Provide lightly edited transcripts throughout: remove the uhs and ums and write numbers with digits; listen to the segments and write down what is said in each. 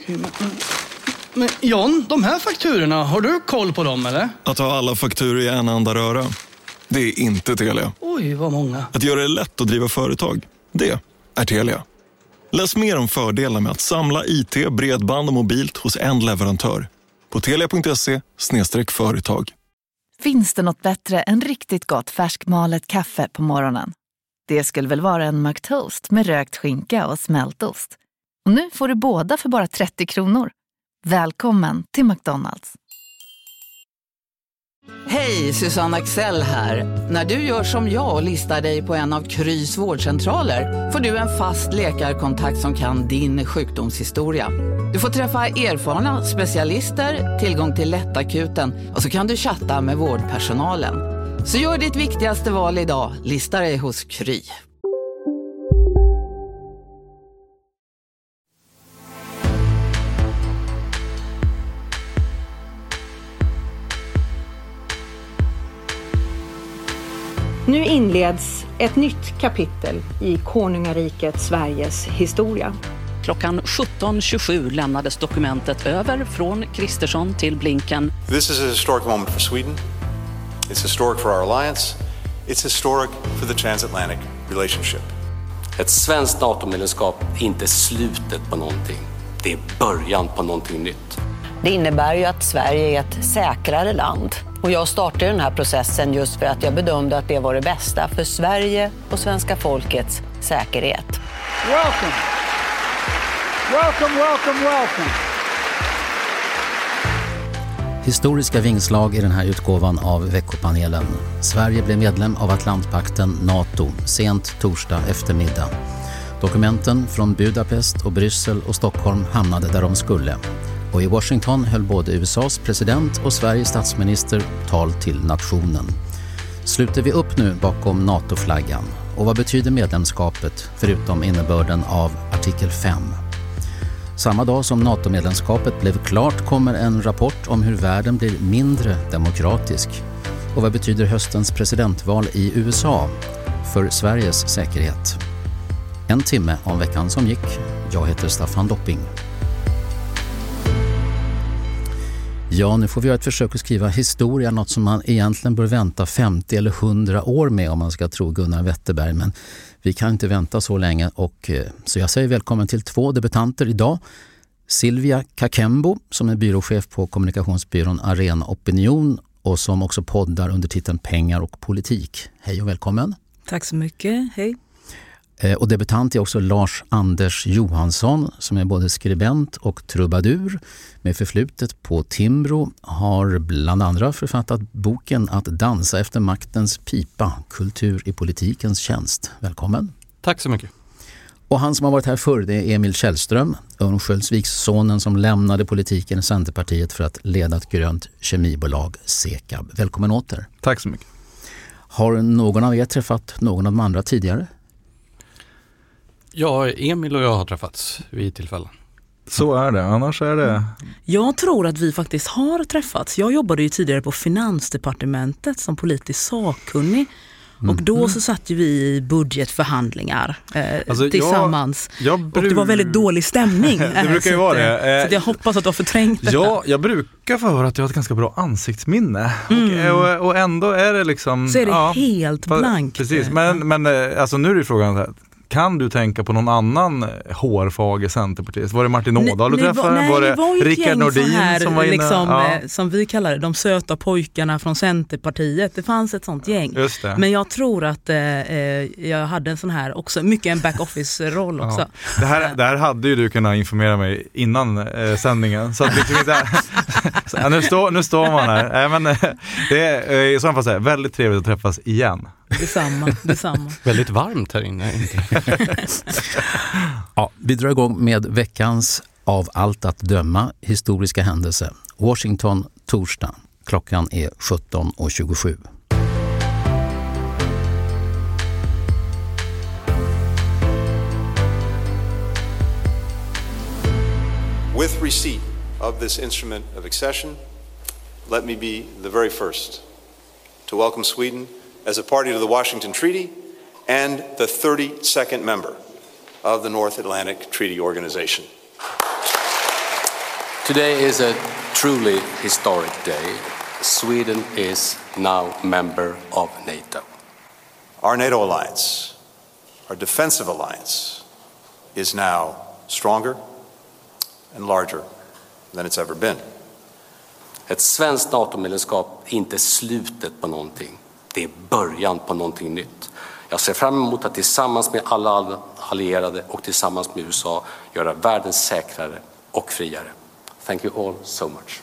Men John, de här fakturorna, har du koll på dem eller? Att ha alla fakturor i en enda röra, det är inte Telia. Oj, vad många. Att göra det lätt att driva företag, det är Telia. Läs mer om fördelarna med att samla IT, bredband och mobilt hos en leverantör på telia.se/företag. Finns det något bättre än riktigt gott färskmalet kaffe på morgonen? Det skulle väl vara en McToast med rökt skinka och smältost. Och nu får du båda för bara 30 kronor. Välkommen till McDonald's. Hej, Susanne Axel här. När du gör som jag och listar dig på en av Krys vårdcentraler får du en fast läkarkontakt som kan din sjukdomshistoria. Du får träffa erfarna specialister, tillgång till lättakuten och så kan du chatta med vårdpersonalen. Så gör ditt viktigaste val idag, lista dig hos Kry. Nu inleds ett nytt kapitel i konungariket Sveriges historia. Klockan 17.27 lämnades dokumentet över från Kristersson till Blinken. This is a historic moment for Sweden. It's historic for our alliance. It's historic for the transatlantic relationship. Ett svenskt NATO-medlemskap är inte slutet på någonting. Det är början på någonting nytt. Det innebär ju att Sverige är ett säkrare land. Och jag startade den här processen just för att jag bedömde att det var det bästa för Sverige och svenska folkets säkerhet. Welcome. Welcome, welcome, welcome. Historiska vingslag i den här utgåvan av veckopanelen. Sverige blev medlem av Atlantpakten NATO sent torsdag eftermiddag. Dokumenten från Budapest och Bryssel och Stockholm hamnade där de skulle. Och i Washington höll både USAs president och Sveriges statsminister tal till nationen. Sluter vi upp nu bakom NATO-flaggan? Och vad betyder medlemskapet förutom innebörden av artikel 5? Samma dag som NATO-medlemskapet blev klart kommer en rapport om hur världen blir mindre demokratisk. Och vad betyder höstens presidentval i USA för Sveriges säkerhet? En timme om veckan som gick. Jag heter Staffan Dopping. Ja, nu får vi göra ett försök att skriva historia, något som man egentligen bör vänta 50 eller 100 år med om man ska tro Gunnar Wetterberg. Men vi kan inte vänta så länge så jag säger välkommen till 2 debutanter idag. Silvia Kakembo som är byråchef på kommunikationsbyrån Arena Opinion och som också poddar under titeln Pengar och politik. Hej och välkommen. Tack så mycket, hej. Och debutant är också Lars Anders Johansson som är både skribent och trubadur med förflutet på Timbro, har bland andra författat boken Att dansa efter maktens pipa, kultur i politikens tjänst. Välkommen. Tack så mycket. Och han som har varit här förr, det är Emil Källström, Örnsköldsvikssonen som lämnade politiken i Centerpartiet för att leda ett grönt kemibolag, Sekab. Välkommen åter. Tack så mycket. Har någon av er träffat någon av de andra tidigare? Ja, Emil och jag har träffats vid tillfällen. Så är det, annars är det... Jag tror att vi faktiskt har träffats. Jag jobbade ju tidigare på Finansdepartementet som politisk sakkunnig. Och då så satt ju vi i budgetförhandlingar tillsammans. Och det var väldigt dålig stämning. Det brukar ju vara det. Så jag hoppas att du har förträngt detta. Ja, jag brukar få höra att jag har ett ganska bra ansiktsminne. Och ändå är det liksom... Så är det helt blankt. Precis, men alltså nu är det frågan så här. Kan du tänka på någon annan hårfager centerpartist? Var det Martin Ådahl du träffade? Var det Rickard Nordin som var inne? Liksom, som vi kallar det, de söta pojkarna från Centerpartiet. Det fanns ett sånt gäng. Just det. Men jag tror att jag hade en sån här också, mycket en back-office-roll också. Det här hade ju du kunnat informera mig innan sändningen. Så att liksom inte... nu står man här. Men det är i så fall väldigt trevligt att träffas igen. Detsamma. Väldigt varmt här inne. Ja, vi drar igång med veckans av allt att döma historiska händelse. Washington, torsdag. Klockan är 17:27. With receipt of this instrument of accession, let me be the very first to welcome Sweden as a party to the Washington Treaty and the 32nd member of the North Atlantic Treaty Organization. Today is a truly historic day. Sweden is now member of NATO. Our NATO alliance, our defensive alliance, is now stronger and larger than it's ever been. Ett svenskt NATO-medlemskap är inte slutet på någonting. Det är början på någonting nytt. Jag ser fram emot att tillsammans med alla allierade och tillsammans med USA göra världen säkrare och friare. Thank you all so much.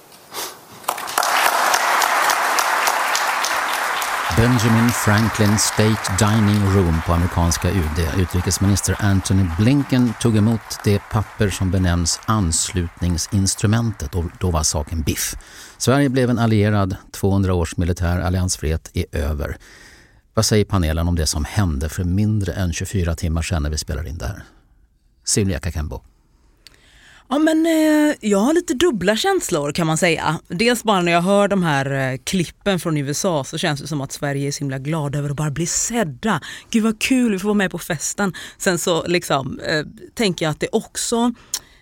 Benjamin Franklin State Dining Room på amerikanska UD. Utrikesminister Antony Blinken tog emot det papper som benämns anslutningsinstrumentet, och då var saken biff. Sverige blev en allierad, 200 års militär alliansfrihet är över. Vad säger panelen om det som hände för mindre än 24 timmar sedan när vi spelar in det här? Silvia Kakembo. Ja, men jag har lite dubbla känslor kan man säga. Dels bara när jag hör de här klippen från USA så känns det som att Sverige är så himla glad över att bara bli sedda. Gud vad kul, vi får vara med på festen. Sen så liksom tänker jag att det också...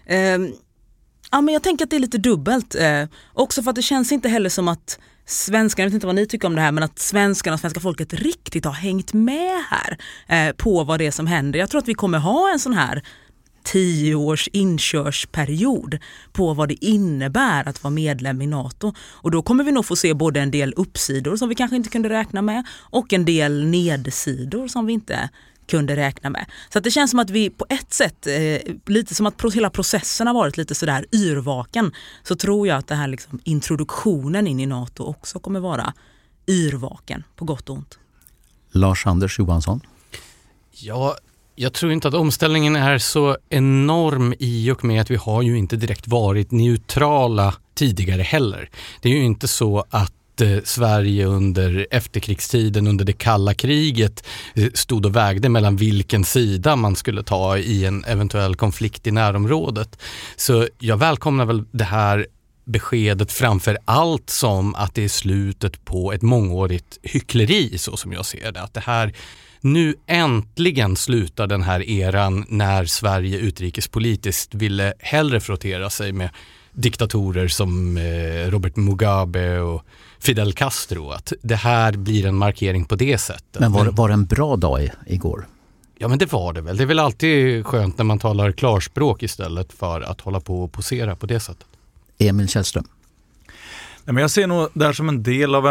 ja, men jag tänker att det är lite dubbelt. Också för att det känns inte heller som att svenskarna, jag vet inte vad ni tycker om det här, men att svenskarna och svenska folket riktigt har hängt med här på vad det är som händer. Jag tror att vi kommer ha en sån här 10 års inkörsperiod på vad det innebär att vara medlem i NATO. Och då kommer vi nog få se både en del uppsidor som vi kanske inte kunde räkna med och en del nedsidor som vi inte kunde räkna med. Så att det känns som att vi på ett sätt, lite som att hela processen har varit lite sådär yrvaken, så tror jag att det här liksom, introduktionen in i NATO också kommer vara yrvaken på gott och ont. Lars-Anders Johansson? Ja, jag tror inte att omställningen är så enorm i och med att vi har ju inte direkt varit neutrala tidigare heller. Det är ju inte så att Sverige under efterkrigstiden, under det kalla kriget, stod och vägde mellan vilken sida man skulle ta i en eventuell konflikt i närområdet. Så jag välkomnar väl det här beskedet framför allt som att det är slutet på ett mångårigt hyckleri, så som jag ser det. Att det här nu äntligen slutar den här eran när Sverige utrikespolitiskt ville hellre frottera sig med diktatorer som Robert Mugabe och Fidel Castro. Att det här blir en markering på det sättet. Men var det en bra dag igår? Ja, men det var det väl. Det är väl alltid skönt när man talar klarspråk istället för att hålla på och posera på det sättet. Emil Källström. Ja, men jag ser nog det här som en del av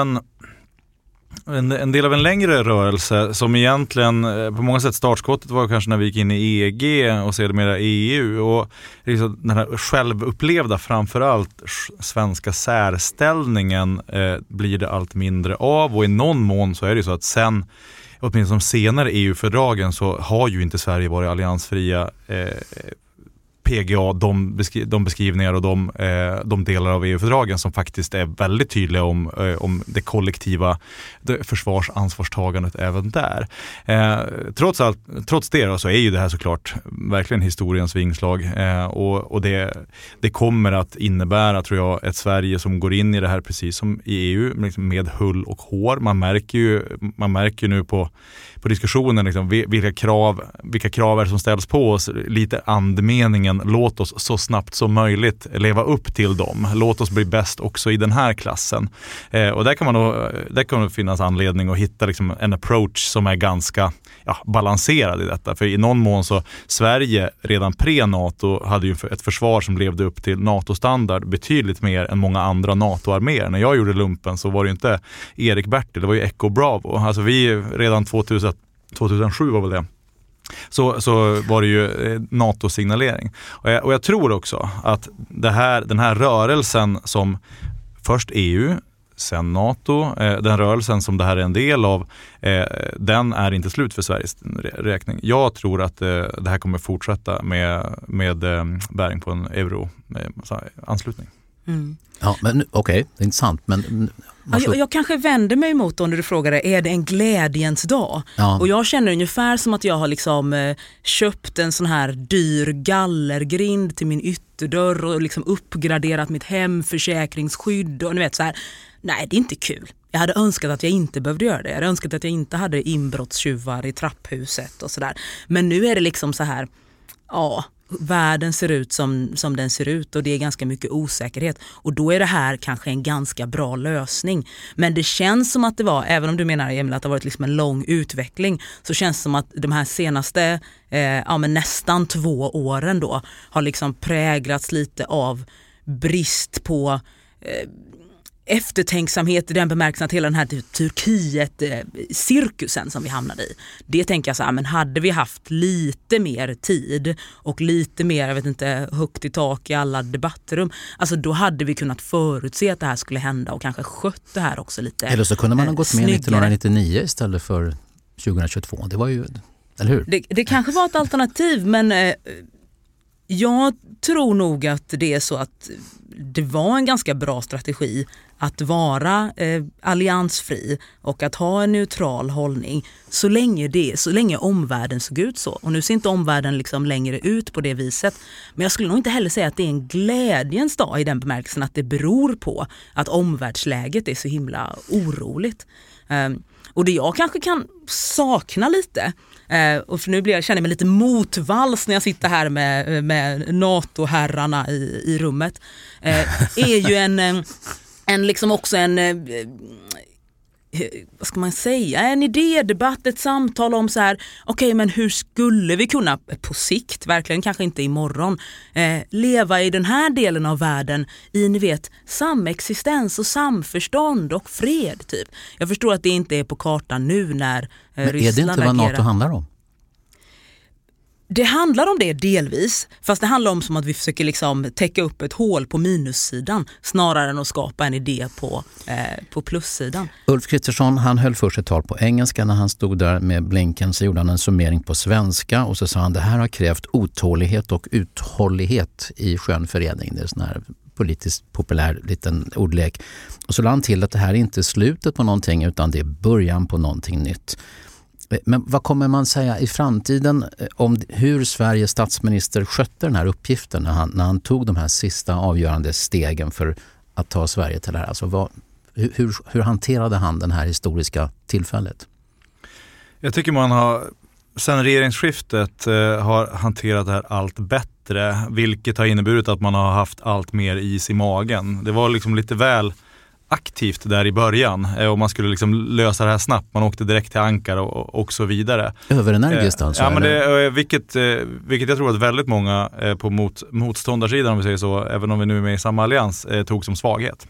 en del av en längre rörelse som egentligen på många sätt startskottet var kanske när vi gick in i EG och sedermera EU, och liksom den här självupplevda framförallt svenska särställningen blir det allt mindre av, och i någon mån så är det så att sen åtminstone senare EU-fördragen så har ju inte Sverige varit alliansfria PGA, de beskrivningar och de delar av EU-fördragen som faktiskt är väldigt tydliga om det kollektiva försvarsansvarstagandet även där. Trots det då, så är ju det här såklart verkligen historiens vingslag, och det kommer att innebära, tror jag, ett Sverige som går in i det här precis som i EU liksom med hull och hår. Man märker nu på diskussionen liksom, vilka krav är det som ställs på oss, lite andemeningen, låt oss så snabbt som möjligt leva upp till dem. Låt oss bli bäst också i den här klassen. Och där kan det finnas anledning att hitta liksom en approach som är ganska balanserad i detta. För i någon mån så Sverige redan pre-NATO hade ju ett försvar som levde upp till NATO-standard betydligt mer än många andra NATO-arméer. När jag gjorde lumpen så var det ju inte Erik Bertil, det var ju Echo Bravo. Alltså vi redan 2007 var väl det. Så var det ju NATO-signalering. Och jag tror också att den här rörelsen som först EU, sen NATO, den rörelsen som det här är en del av, den är inte slut för Sveriges räkning. Jag tror att det här kommer fortsätta med bäring på en euro-anslutning. Mm. Ja, men okej, det är intressant, men jag kanske vänder mig emot när du frågade, är det en glädjens dag? Ja. Och jag känner ungefär som att jag har liksom köpt en sån här dyr gallergrind till min ytterdörr och liksom uppgraderat mitt hemförsäkringsskydd och ni vet så här. Nej, det är inte kul. Jag hade önskat att jag inte behövde göra det. Jag hade önskat att jag inte hade inbrottstjuvar i trapphuset och sådär. Men nu är det liksom så här, världen ser ut som den ser ut och det är ganska mycket osäkerhet. Och då är det här kanske en ganska bra lösning. Men det känns som att det var, även om du menar Emil att det har varit liksom en lång utveckling, så känns det som att de här senaste men nästan 2 åren då har liksom präglats lite av brist på eftertänksamhet i den bemärkelsen att hela den här Turkiet-cirkusen som vi hamnade i. Det tänker jag så här, men hade vi haft lite mer tid och lite mer, jag vet inte, högt i tak i alla debattrum, alltså då hade vi kunnat förutse att det här skulle hända och kanske skött det här också lite. Eller så kunde man ha gått med 1999 istället för 2022. Det var ju, eller hur? Det kanske var ett alternativ, men jag tror nog att det är så att det var en ganska bra strategi att vara alliansfri och att ha en neutral hållning så länge omvärlden såg ut så. Och nu ser inte omvärlden liksom längre ut på det viset. Men jag skulle nog inte heller säga att det är en glädjens dag i den bemärkelsen att det beror på att omvärldsläget är så himla oroligt. Och det jag kanske kan sakna lite, och för nu känner jag mig lite motvalls när jag sitter här med NATO-herrarna i rummet, är ju en liksom också vad ska man säga, en idédebatt, ett samtal om så här, okej, men hur skulle vi kunna på sikt, verkligen kanske inte imorgon, leva i den här delen av världen i, ni vet, samexistens och samförstånd och fred typ. Jag förstår att det inte är på kartan nu när men Ryssland är det inte vad NATO handlar om? Det handlar om det delvis, fast det handlar om som att vi försöker liksom täcka upp ett hål på minussidan snarare än att skapa en idé på plussidan. Ulf Kristersson, han höll först ett tal på engelska. När han stod där med Blinken så gjorde han en summering på svenska och så sa han: det här har krävt otålighet och uthållighet i skön förening. Det är sån här politiskt populär liten ordlek. Och så lade han till att det här är inte slutet på någonting utan det är början på någonting nytt. Men vad kommer man säga i framtiden om hur Sveriges statsminister skötte den här uppgiften när han tog de här sista avgörande stegen för att ta Sverige till det här? Alltså hur hanterade han det här historiska tillfället? Jag tycker man har sen regeringsskiftet har hanterat det här allt bättre, vilket har inneburit att man har haft allt mer is i magen. Det var liksom lite väl aktivt där i början och man skulle liksom lösa det här snabbt. Man åkte direkt till Ankara och så vidare. Överenergiskt alltså? Ja, men vilket jag tror att väldigt många på motståndarsidan, om vi säger så, även om vi nu är med i samma allians, tog som svaghet.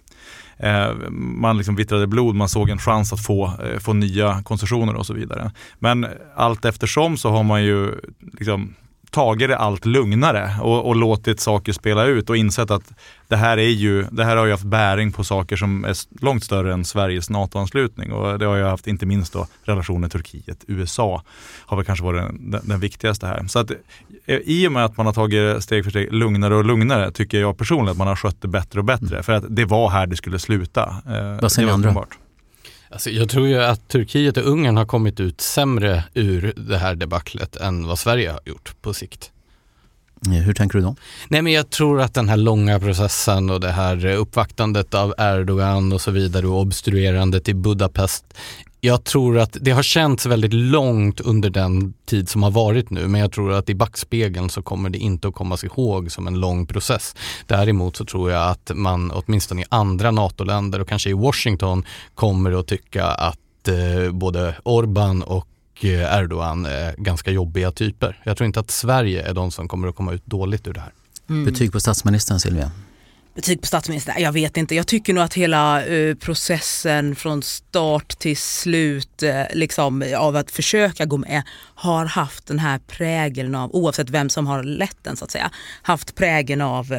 Man liksom vittrade blod, man såg en chans att få nya koncessioner och så vidare. Men allt eftersom så har man ju liksom tagit det allt lugnare och låtit saker spela ut och insett att det här har ju haft bäring på saker som är långt större än Sveriges NATO-anslutning, och det har ju haft inte minst då relationen Turkiet, USA har väl kanske varit den viktigaste här. Så att i och med att man har tagit steg för steg lugnare och lugnare, tycker jag personligen att man har skött det bättre och bättre, för att det var här det skulle sluta. Vad säger andra? Alltså, jag tror ju att Turkiet och Ungern har kommit ut sämre ur det här debaclet än vad Sverige har gjort på sikt. Hur tänker du då? Nej, men jag tror att den här långa processen och det här uppvaktandet av Erdogan och så vidare och obstruerandet i Budapest, jag tror att det har känts väldigt långt under den tid som har varit nu, men jag tror att i backspegeln så kommer det inte att komma sig ihåg som en lång process. Däremot så tror jag att man åtminstone i andra NATO-länder och kanske i Washington kommer att tycka att både Orbán och Erdogan är ganska jobbiga typer. Jag tror inte att Sverige är de som kommer att komma ut dåligt ur det här. Betyg på statsministern, Silvia? Betyg på statsministern? Jag vet inte. Jag tycker nog att hela processen från start till slut liksom, av att försöka gå med har haft den här prägeln av, oavsett vem som har lett den så att säga, haft prägeln av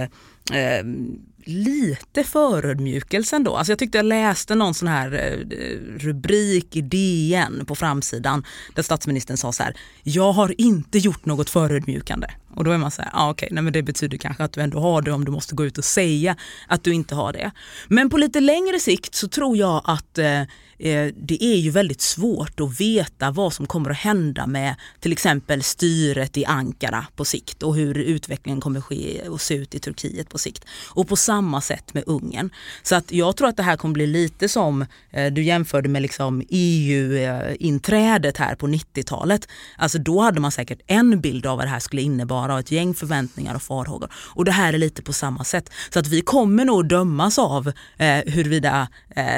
lite förödmjukelsen då. Alltså jag tyckte jag läste någon sån här rubrik i DN på framsidan där statsministern sa så här: jag har inte gjort något förödmjukande. Och då är man så här, okej, nej, men det betyder kanske att du ändå har det om du måste gå ut och säga att du inte har det. Men på lite längre sikt så tror jag att det är ju väldigt svårt att veta vad som kommer att hända med till exempel styret i Ankara på sikt och hur utvecklingen kommer att ske och se ut i Turkiet på på sikt. Och på samma sätt med Ungern. Så att jag tror att det här kommer bli lite som du jämförde med liksom EU-inträdet här på 90-talet. Alltså då hade man säkert en bild av vad det här skulle innebära och ett gäng förväntningar och farhågor. Och det här är lite på samma sätt. Så att vi kommer nog dömas av huruvida,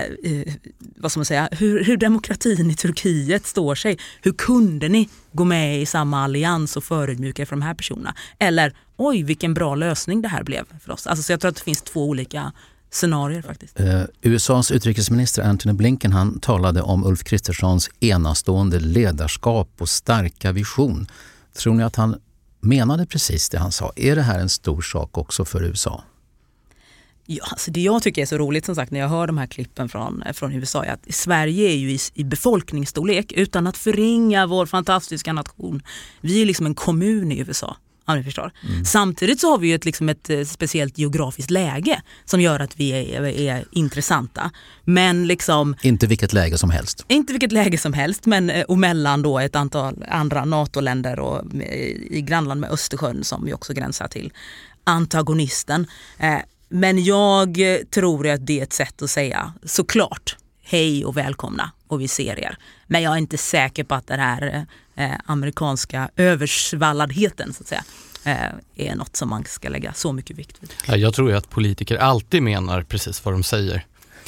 vad ska man säga, hur demokratin i Turkiet står sig. Hur kunde ni gå med i samma allians och förödmjuka för de här personerna? Eller, oj vilken bra lösning det här blev för oss. Alltså, så jag tror att det finns två olika scenarier faktiskt. USAs utrikesminister Antony Blinken, han talade om Ulf Kristerssons enastående ledarskap och starka vision. Tror ni att han menade precis det han sa? Är det här en stor sak också för USA? Ja, alltså det jag tycker är så roligt som sagt när jag hör de här klippen från USA är att Sverige är ju i befolkningsstorlek utan att förringa vår fantastiska nation. Vi är liksom en kommun i USA. Ja, ni förstår. Samtidigt så har vi ju ett speciellt geografiskt läge som gör att vi är intressanta. Men liksom... Inte vilket läge som helst. Inte vilket läge som helst, men och mellan då ett antal andra NATO-länder och i grannland med Östersjön som vi också gränsar till antagonisten. Men jag tror att det är ett sätt att säga såklart hej och välkomna och vi ser er. Men jag är inte säker på att den här amerikanska översvalladheten så att säga är något som man ska lägga så mycket vikt vid. Ja, jag tror ju att politiker alltid menar precis vad de säger.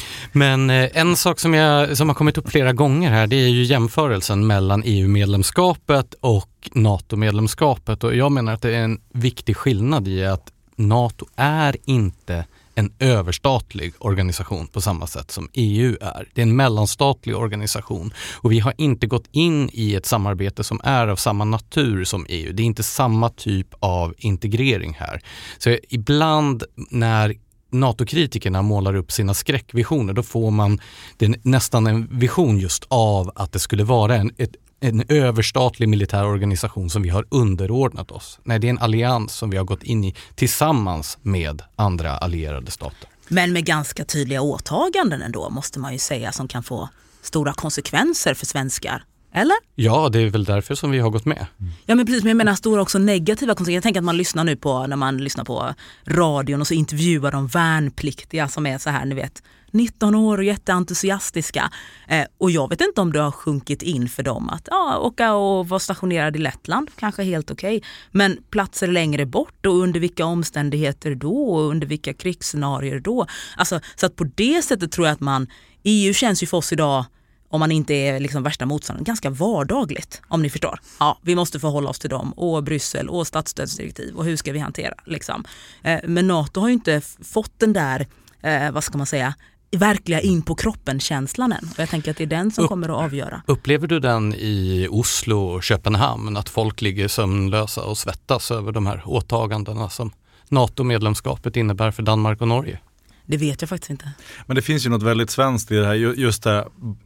Men en sak som har kommit upp flera gånger här, det är ju jämförelsen mellan EU-medlemskapet och NATO-medlemskapet. Och jag menar att det är en viktig skillnad i att NATO är inte en överstatlig organisation på samma sätt som EU är. Det är en mellanstatlig organisation och vi har inte gått in i ett samarbete som är av samma natur som EU. Det är inte samma typ av integrering här. Så ibland när NATO-kritikerna målar upp sina skräckvisioner, då får man nästan en vision just av att det skulle vara en överstatlig militär organisation som vi har underordnat oss. Nej, det är en allians som vi har gått in i tillsammans med andra allierade stater. Men med ganska tydliga åtaganden ändå, måste man ju säga, som kan få stora konsekvenser för svenskar. Eller? Ja, det är väl därför som vi har gått med. Ja, men precis, men jag menar stora också negativa konsekvenser. Jag tänker att man lyssnar nu på, när man lyssnar på radion och så intervjuar de värnpliktiga som är så här, ni vet, 19 år och jätteentusiastiska. Och jag vet inte om det har sjunkit in för dem att åka och vara stationerad i Lettland, kanske helt okej. Men platser längre bort och under vilka omständigheter då och under vilka krigsscenarier då. Alltså, så att på det sättet tror jag att EU känns ju för oss idag, om man inte är liksom värsta motståndaren, ganska vardagligt, om ni förstår. Ja, vi måste förhålla oss till dem och Bryssel och statsstödsdirektiv och hur ska vi hantera liksom. Men NATO har ju inte fått den där, vad ska man säga, verkliga in på kroppen-känslan än. Och jag tänker att det är den som kommer att avgöra. Upplever du den i Oslo och Köpenhamn, att folk ligger sömnlösa och svettas över de här åtagandena som NATO-medlemskapet innebär för Danmark och Norge? Det vet jag faktiskt inte. Men det finns ju något väldigt svenskt i det här. Just det,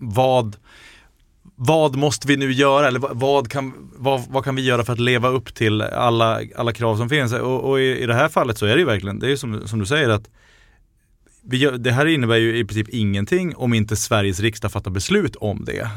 vad måste vi nu göra? Eller vad kan vi göra för att leva upp till alla krav som finns? Och i det här fallet så är det ju verkligen, det är ju som du säger att det här innebär ju i princip ingenting om inte Sveriges riksdag fattar beslut om det.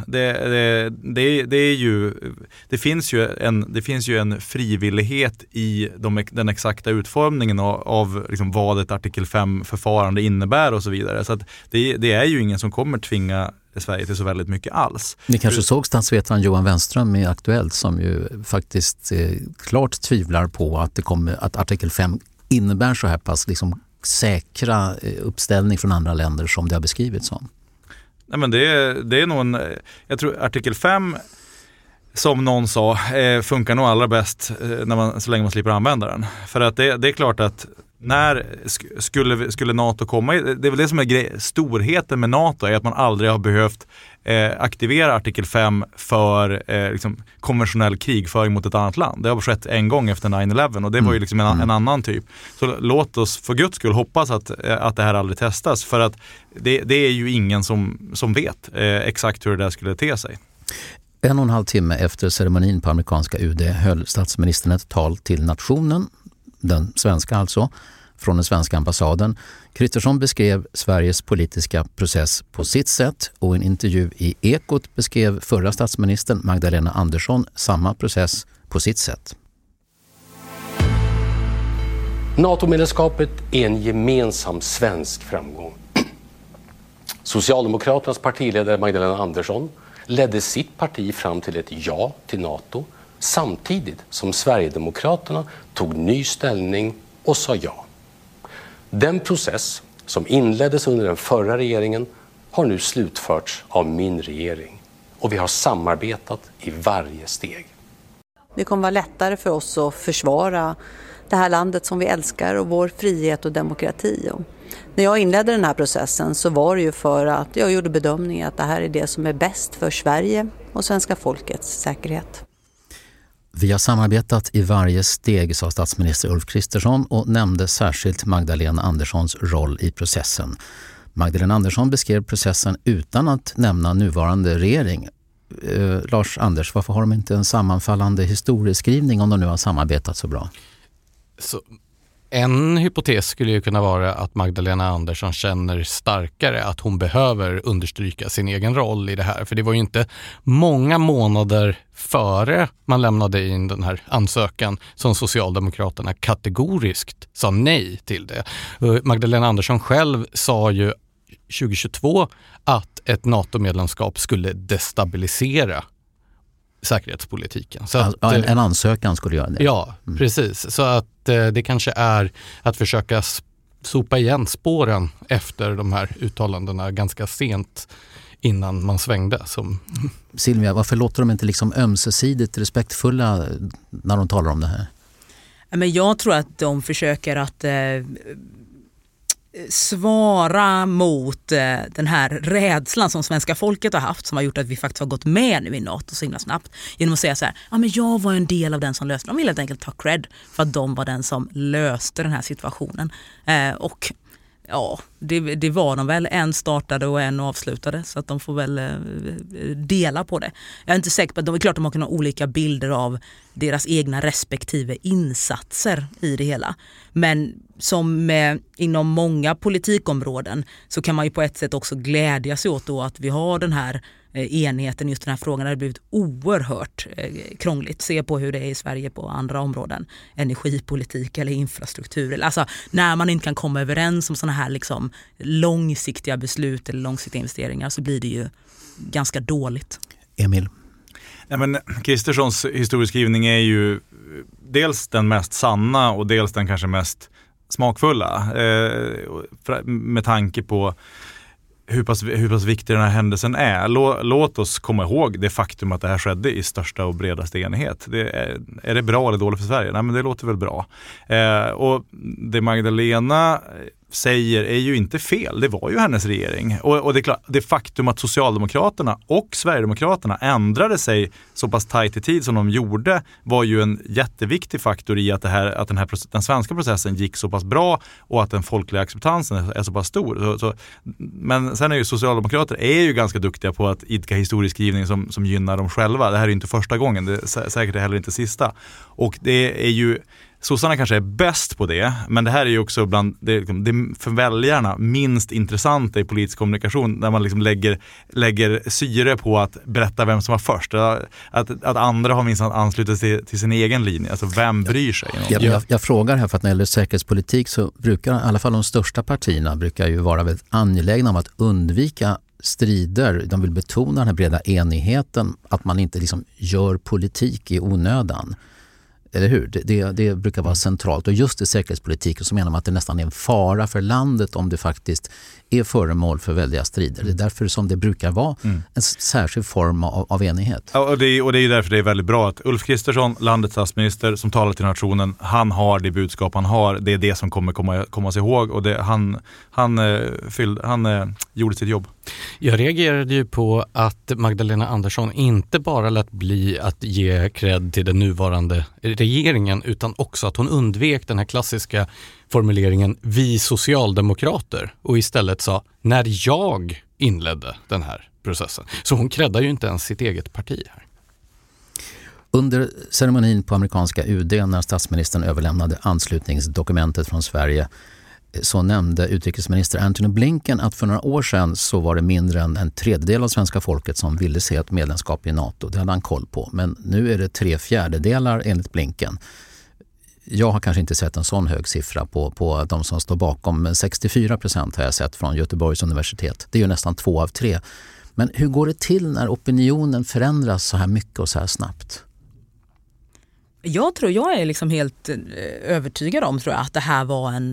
Det finns ju en frivillighet i den exakta utformningen av liksom vad ett artikel 5-förfarande innebär och så vidare. Så att det är ju ingen som kommer tvinga Sverige till så väldigt mycket alls. Ni kanske såg statsvetaren Johan Wenström i Aktuellt som ju faktiskt klart tvivlar på att artikel 5 innebär så här pass liksom säkra uppställning från andra länder som det har beskrivits som. Nej, men det är nog jag tror artikel 5, som någon sa, funkar nog allra bäst så länge man slipper använda den. För att det är klart att när skulle NATO komma, det är väl det som är storheten med NATO, är att man aldrig har behövt aktivera artikel 5 för liksom konventionell krigföring mot ett annat land. Det har skett en gång efter 9/11 och det var ju liksom en annan typ. Så låt oss för Guds skull hoppas att det här aldrig testas, för att det är ju ingen som vet exakt hur det där skulle te sig. 1,5 timme efter ceremonin på amerikanska UD höll statsministern ett tal till nationen, den svenska alltså, från den svenska ambassaden. Kristersson beskrev Sveriges politiska process på sitt sätt och i en intervju i Ekot beskrev förra statsministern Magdalena Andersson samma process på sitt sätt. NATO-medlemskapet är en gemensam svensk framgång. Socialdemokraternas partiledare Magdalena Andersson ledde sitt parti fram till ett ja till NATO samtidigt som Sverigedemokraterna tog ny ställning och sa ja. Den process som inleddes under den förra regeringen har nu slutförts av min regering och vi har samarbetat i varje steg. Det kommer vara lättare för oss att försvara det här landet som vi älskar och vår frihet och demokrati. Och när jag inledde den här processen så var det ju för att jag gjorde bedömningen att det här är det som är bäst för Sverige och svenska folkets säkerhet. Vi har samarbetat i varje steg, sa statsminister Ulf Kristersson och nämnde särskilt Magdalena Anderssons roll i processen. Magdalena Andersson beskrev processen utan att nämna nuvarande regering. Lars-Anders, varför har de inte en sammanfallande historieskrivning om de nu har samarbetat så bra? En hypotes skulle ju kunna vara att Magdalena Andersson känner starkare att hon behöver understryka sin egen roll i det här. För det var ju inte många månader före man lämnade in den här ansökan som Socialdemokraterna kategoriskt sa nej till det. Magdalena Andersson själv sa ju 2022 att ett NATO-medlemskap skulle destabilisera säkerhetspolitiken. Så att, en ansökan skulle göra det. Ja, precis. Så att det kanske är att försöka sopa igen spåren efter de här uttalandena ganska sent innan man svängde. Silvia, varför låter de inte liksom ömsesidigt respektfulla när de talar om det här? Men jag tror att de försöker att svara mot den här rädslan som svenska folket har haft, som har gjort att vi faktiskt har gått med nu i NATO så himla snabbt, genom att säga så här: ja, men jag var en del av den som löste. De vill helt enkelt ta cred för att de var den som löste den här situationen. Och ja, det var de väl. En startade och en avslutade, så att de får väl dela på det. Jag är inte säker på att är klart de har kunnat ha olika bilder av deras egna respektive insatser i det hela. Men som inom många politikområden så kan man ju på ett sätt också glädja sig åt då att vi har den här enheten, just den här frågan har blivit oerhört krångligt. Se på hur det är i Sverige på andra områden, energipolitik eller infrastruktur. Alltså när man inte kan komma överens om såna här liksom långsiktiga beslut eller långsiktiga investeringar, så blir det ju ganska dåligt. Emil? Nej, men Kristerssons historieskrivning är ju dels den mest sanna och dels den kanske mest smakfulla med tanke på hur pass viktig den här händelsen är. Låt oss komma ihåg det faktum att det här skedde i största och bredaste enighet. Är det bra eller dåligt för Sverige? Nej, men det låter väl bra. Och det Magdalena säger är ju inte fel. Det var ju hennes regering. Och det är klart, det faktum att Socialdemokraterna och Sverigedemokraterna ändrade sig så pass tajt i tid som de gjorde var ju en jätteviktig faktor i att den svenska processen gick så pass bra och att den folkliga acceptansen är så pass stor. Men sen är ju Socialdemokrater är ju ganska duktiga på att idka historieskrivning som gynnar dem själva. Det här är ju inte första gången, det är säkert heller inte sista. Och det är ju sossarna kanske är bäst på det, men det här är ju också bland det för väljarna minst intressanta i politisk kommunikation, när man liksom lägger syre på att berätta vem som var först. Att andra har minst anslutit sig till sin egen linje. Alltså vem bryr sig? Jag frågar här för att när det gäller säkerhetspolitik så brukar i alla fall de största partierna brukar ju vara väldigt angelägna om att undvika strider. De vill betona den här breda enigheten, att man inte liksom gör politik i onödan. Eller hur? Det brukar vara centralt. Och just i säkerhetspolitiken så menar man att det nästan är en fara för landet om det faktiskt är föremål för väldiga strider. Det är därför som det brukar vara en särskild form av enighet. Ja, och det är ju därför det är väldigt bra att Ulf Kristersson, landets statsminister som talar till nationen, han har det budskap han har. Det är det som kommer komma sig ihåg, och han gjorde sitt jobb. Jag reagerade ju på att Magdalena Andersson inte bara lät bli att ge cred till den nuvarande regeringen, utan också att hon undvek den här klassiska formuleringen "vi socialdemokrater" och istället sa "när jag inledde den här processen". Så hon creddar ju inte ens sitt eget parti här. Under ceremonin på amerikanska UD när statsministern överlämnade anslutningsdokumentet från Sverige så nämnde utrikesminister Antony Blinken att för några år sedan så var det mindre än en tredjedel av svenska folket som ville se ett medlemskap i NATO. Det hade han koll på. Men nu är det 3/4 enligt Blinken. jag har kanske inte sett en sån hög siffra på de som står bakom, men 64% har jag sett från Göteborgs universitet. Det är ju nästan 2 av 3. Men hur går det till när opinionen förändras så här mycket och så här snabbt? Jag är liksom helt övertygad om, tror jag, att det här var en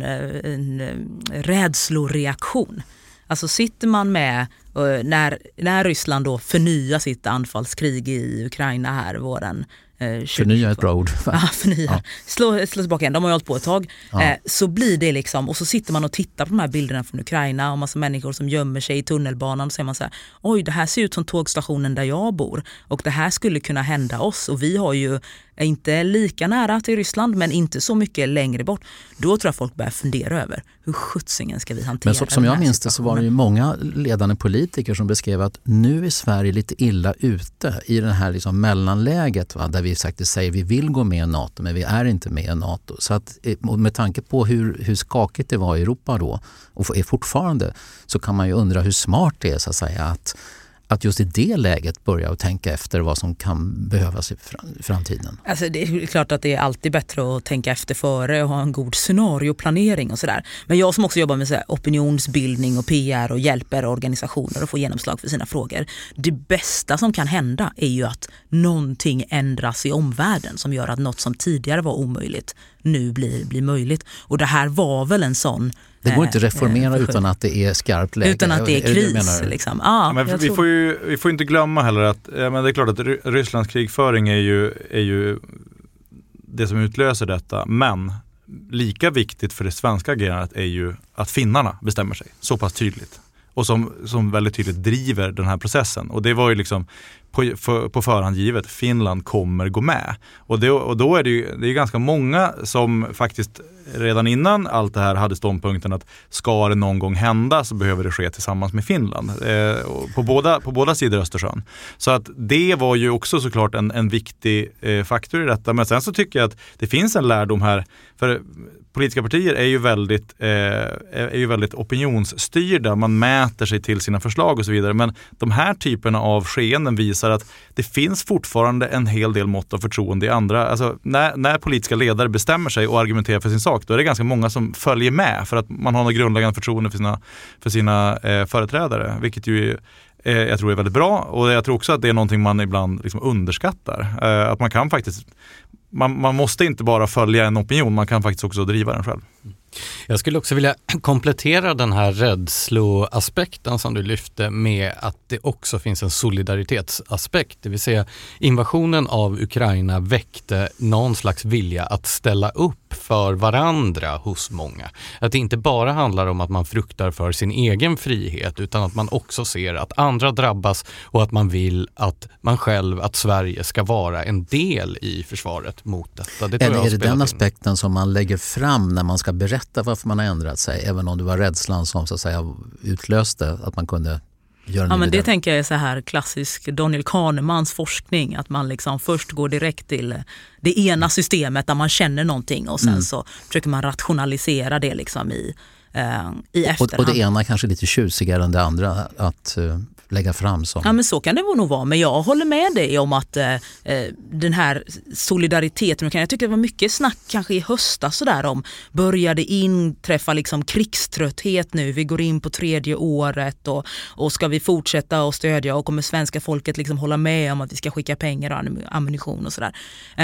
rädsloreaktion. Alltså sitter man med när Ryssland då förnyar sitt anfallskrig i Ukraina här våren 2022. Förnya ett bra ord. Ja, förnya. Ja. Slå tillbaka igen. De har ju hållit på ett tag. Ja. Så blir det liksom, och så sitter man och tittar på de här bilderna från Ukraina och massa människor som gömmer sig i tunnelbanan och säger man så här: oj, det här ser ut som tågstationen där jag bor och det här skulle kunna hända oss, och vi har ju inte lika nära till Ryssland men inte så mycket längre bort. Då tror jag folk börjar fundera över hur skjutsingen ska vi hantera. Men som jag minns det så var det ju många ledande politiker som beskrev att nu är Sverige lite illa ute i det här liksom mellanläget, va, där vi faktiskt säger vi vill gå med i NATO men vi är inte med i NATO. Så att med tanke på hur skakigt det var i Europa då och är fortfarande, så kan man ju undra hur smart det är så att säga att just i det läget börja att tänka efter vad som kan behövas i framtiden. Alltså det är klart att det är alltid bättre att tänka efter före och ha en god scenarioplanering och sådär. Men jag som också jobbar med så här opinionsbildning och PR och hjälper organisationer att få genomslag för sina frågor. Det bästa som kan hända är ju att någonting ändras i omvärlden som gör att något som tidigare var omöjligt nu blir möjligt. Och det här var väl en sån. Det går inte att reformera utan att det är skarpt läge. Utan att det är kris. Liksom. Men vi får inte glömma heller att men det är klart att Rysslands krigföring är ju det som utlöser detta. Men lika viktigt för det svenska agerandet är ju att finnarna bestämmer sig så pass tydligt. Och som väldigt tydligt driver den här processen. Och det var ju liksom på förhand givet, Finland kommer gå med. Och då är det är ganska många som faktiskt redan innan allt det här hade ståndpunkten att ska det någon gång hända så behöver det ske tillsammans med Finland. På båda sidor Östersjön. Så att det var ju också såklart en viktig faktor i detta. Men sen så tycker jag att det finns en lärdom här. För politiska partier är ju väldigt opinionsstyrda. Man mäter sig till sina förslag och så vidare. Men de här typerna av skeenden visar att det finns fortfarande en hel del mått av förtroende i andra. Alltså när politiska ledare bestämmer sig och argumenterar för sin sak, då är det ganska många som följer med för att man har något grundläggande förtroende för sina företrädare. Vilket ju jag tror är väldigt bra. Och jag tror också att det är någonting man ibland liksom underskattar. Att man kan faktiskt... Man måste inte bara följa en opinion, man kan faktiskt också driva den själv. Jag skulle också vilja komplettera den här rädsloaspekten som du lyfte med att det också finns en solidaritetsaspekt. Det vill säga invasionen av Ukraina väckte någon slags vilja att ställa upp för varandra hos många. Att det inte bara handlar om att man fruktar för sin egen frihet utan att man också ser att andra drabbas och att man vill att man själv, att Sverige ska vara en del i försvaret mot detta. Eller är det den aspekten som man lägger fram när man ska berätta varför man har ändrat sig, även om det var rädslan som så att säga utlöste att man kunde göra men det tänker jag är så här klassisk Daniel Kahnemans forskning, att man liksom först går direkt till det ena systemet där man känner någonting och sen så försöker man rationalisera det liksom i efterhand. Och det ena kanske lite tjusigare än det andra att lägga fram som. Ja, men så kan det nog vara. Men jag håller med dig om att den här solidariteten, jag tycker det var mycket snack kanske i höstas sådär om började inträffa liksom krigströtthet nu. Vi går in på 3:e året och ska vi fortsätta att stödja och kommer svenska folket liksom hålla med om att vi ska skicka pengar och ammunition och sådär.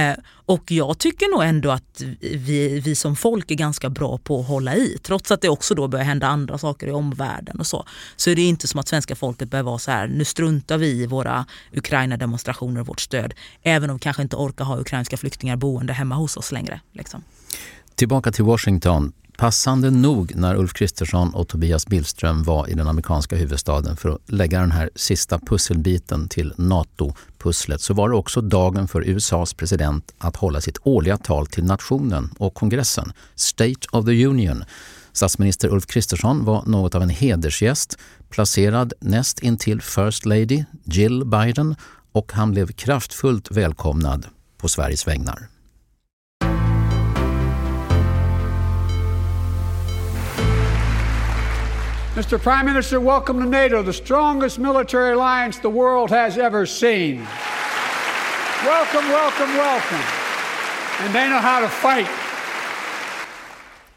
Och jag tycker nog ändå att vi som folk är ganska bra på att hålla i. Trots att det också då börjar hända andra saker i omvärlden och så är det inte som att svenska folket behöver vara så här, nu struntar vi i våra Ukraina-demonstrationer och vårt stöd. Även om vi kanske inte orkar ha ukrainska flyktingar boende hemma hos oss längre. Liksom. Tillbaka till Washington. Passande nog när Ulf Kristersson och Tobias Billström var i den amerikanska huvudstaden för att lägga den här sista pusselbiten till NATO-pusslet, så var det också dagen för USAs president att hålla sitt årliga tal till nationen och kongressen, State of the Union. Statsminister Ulf Kristersson var något av en hedersgäst, placerad näst intill First Lady Jill Biden, och han blev kraftfullt välkomnad på Sveriges vägnar. Mr. Prime Minister, welcome to NATO, the strongest military alliance the world has ever seen. Welcome, welcome, welcome. And they know how to fight.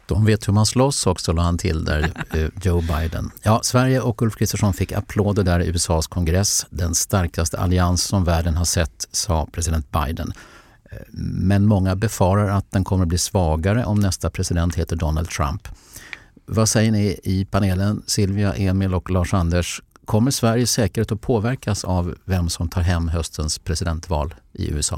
De vet hur man slåss också, la han till där, Joe Biden. Ja, Sverige och Ulf Kristersson fick applåder där i USAs kongress. Den starkaste allians som världen har sett, sa president Biden. Men många befarar att den kommer bli svagare om nästa president heter Donald Trump. Vad säger ni i panelen, Silvia, Emil och Lars-Anders? Kommer Sveriges säkerhet att påverkas av vem som tar hem höstens presidentval i USA?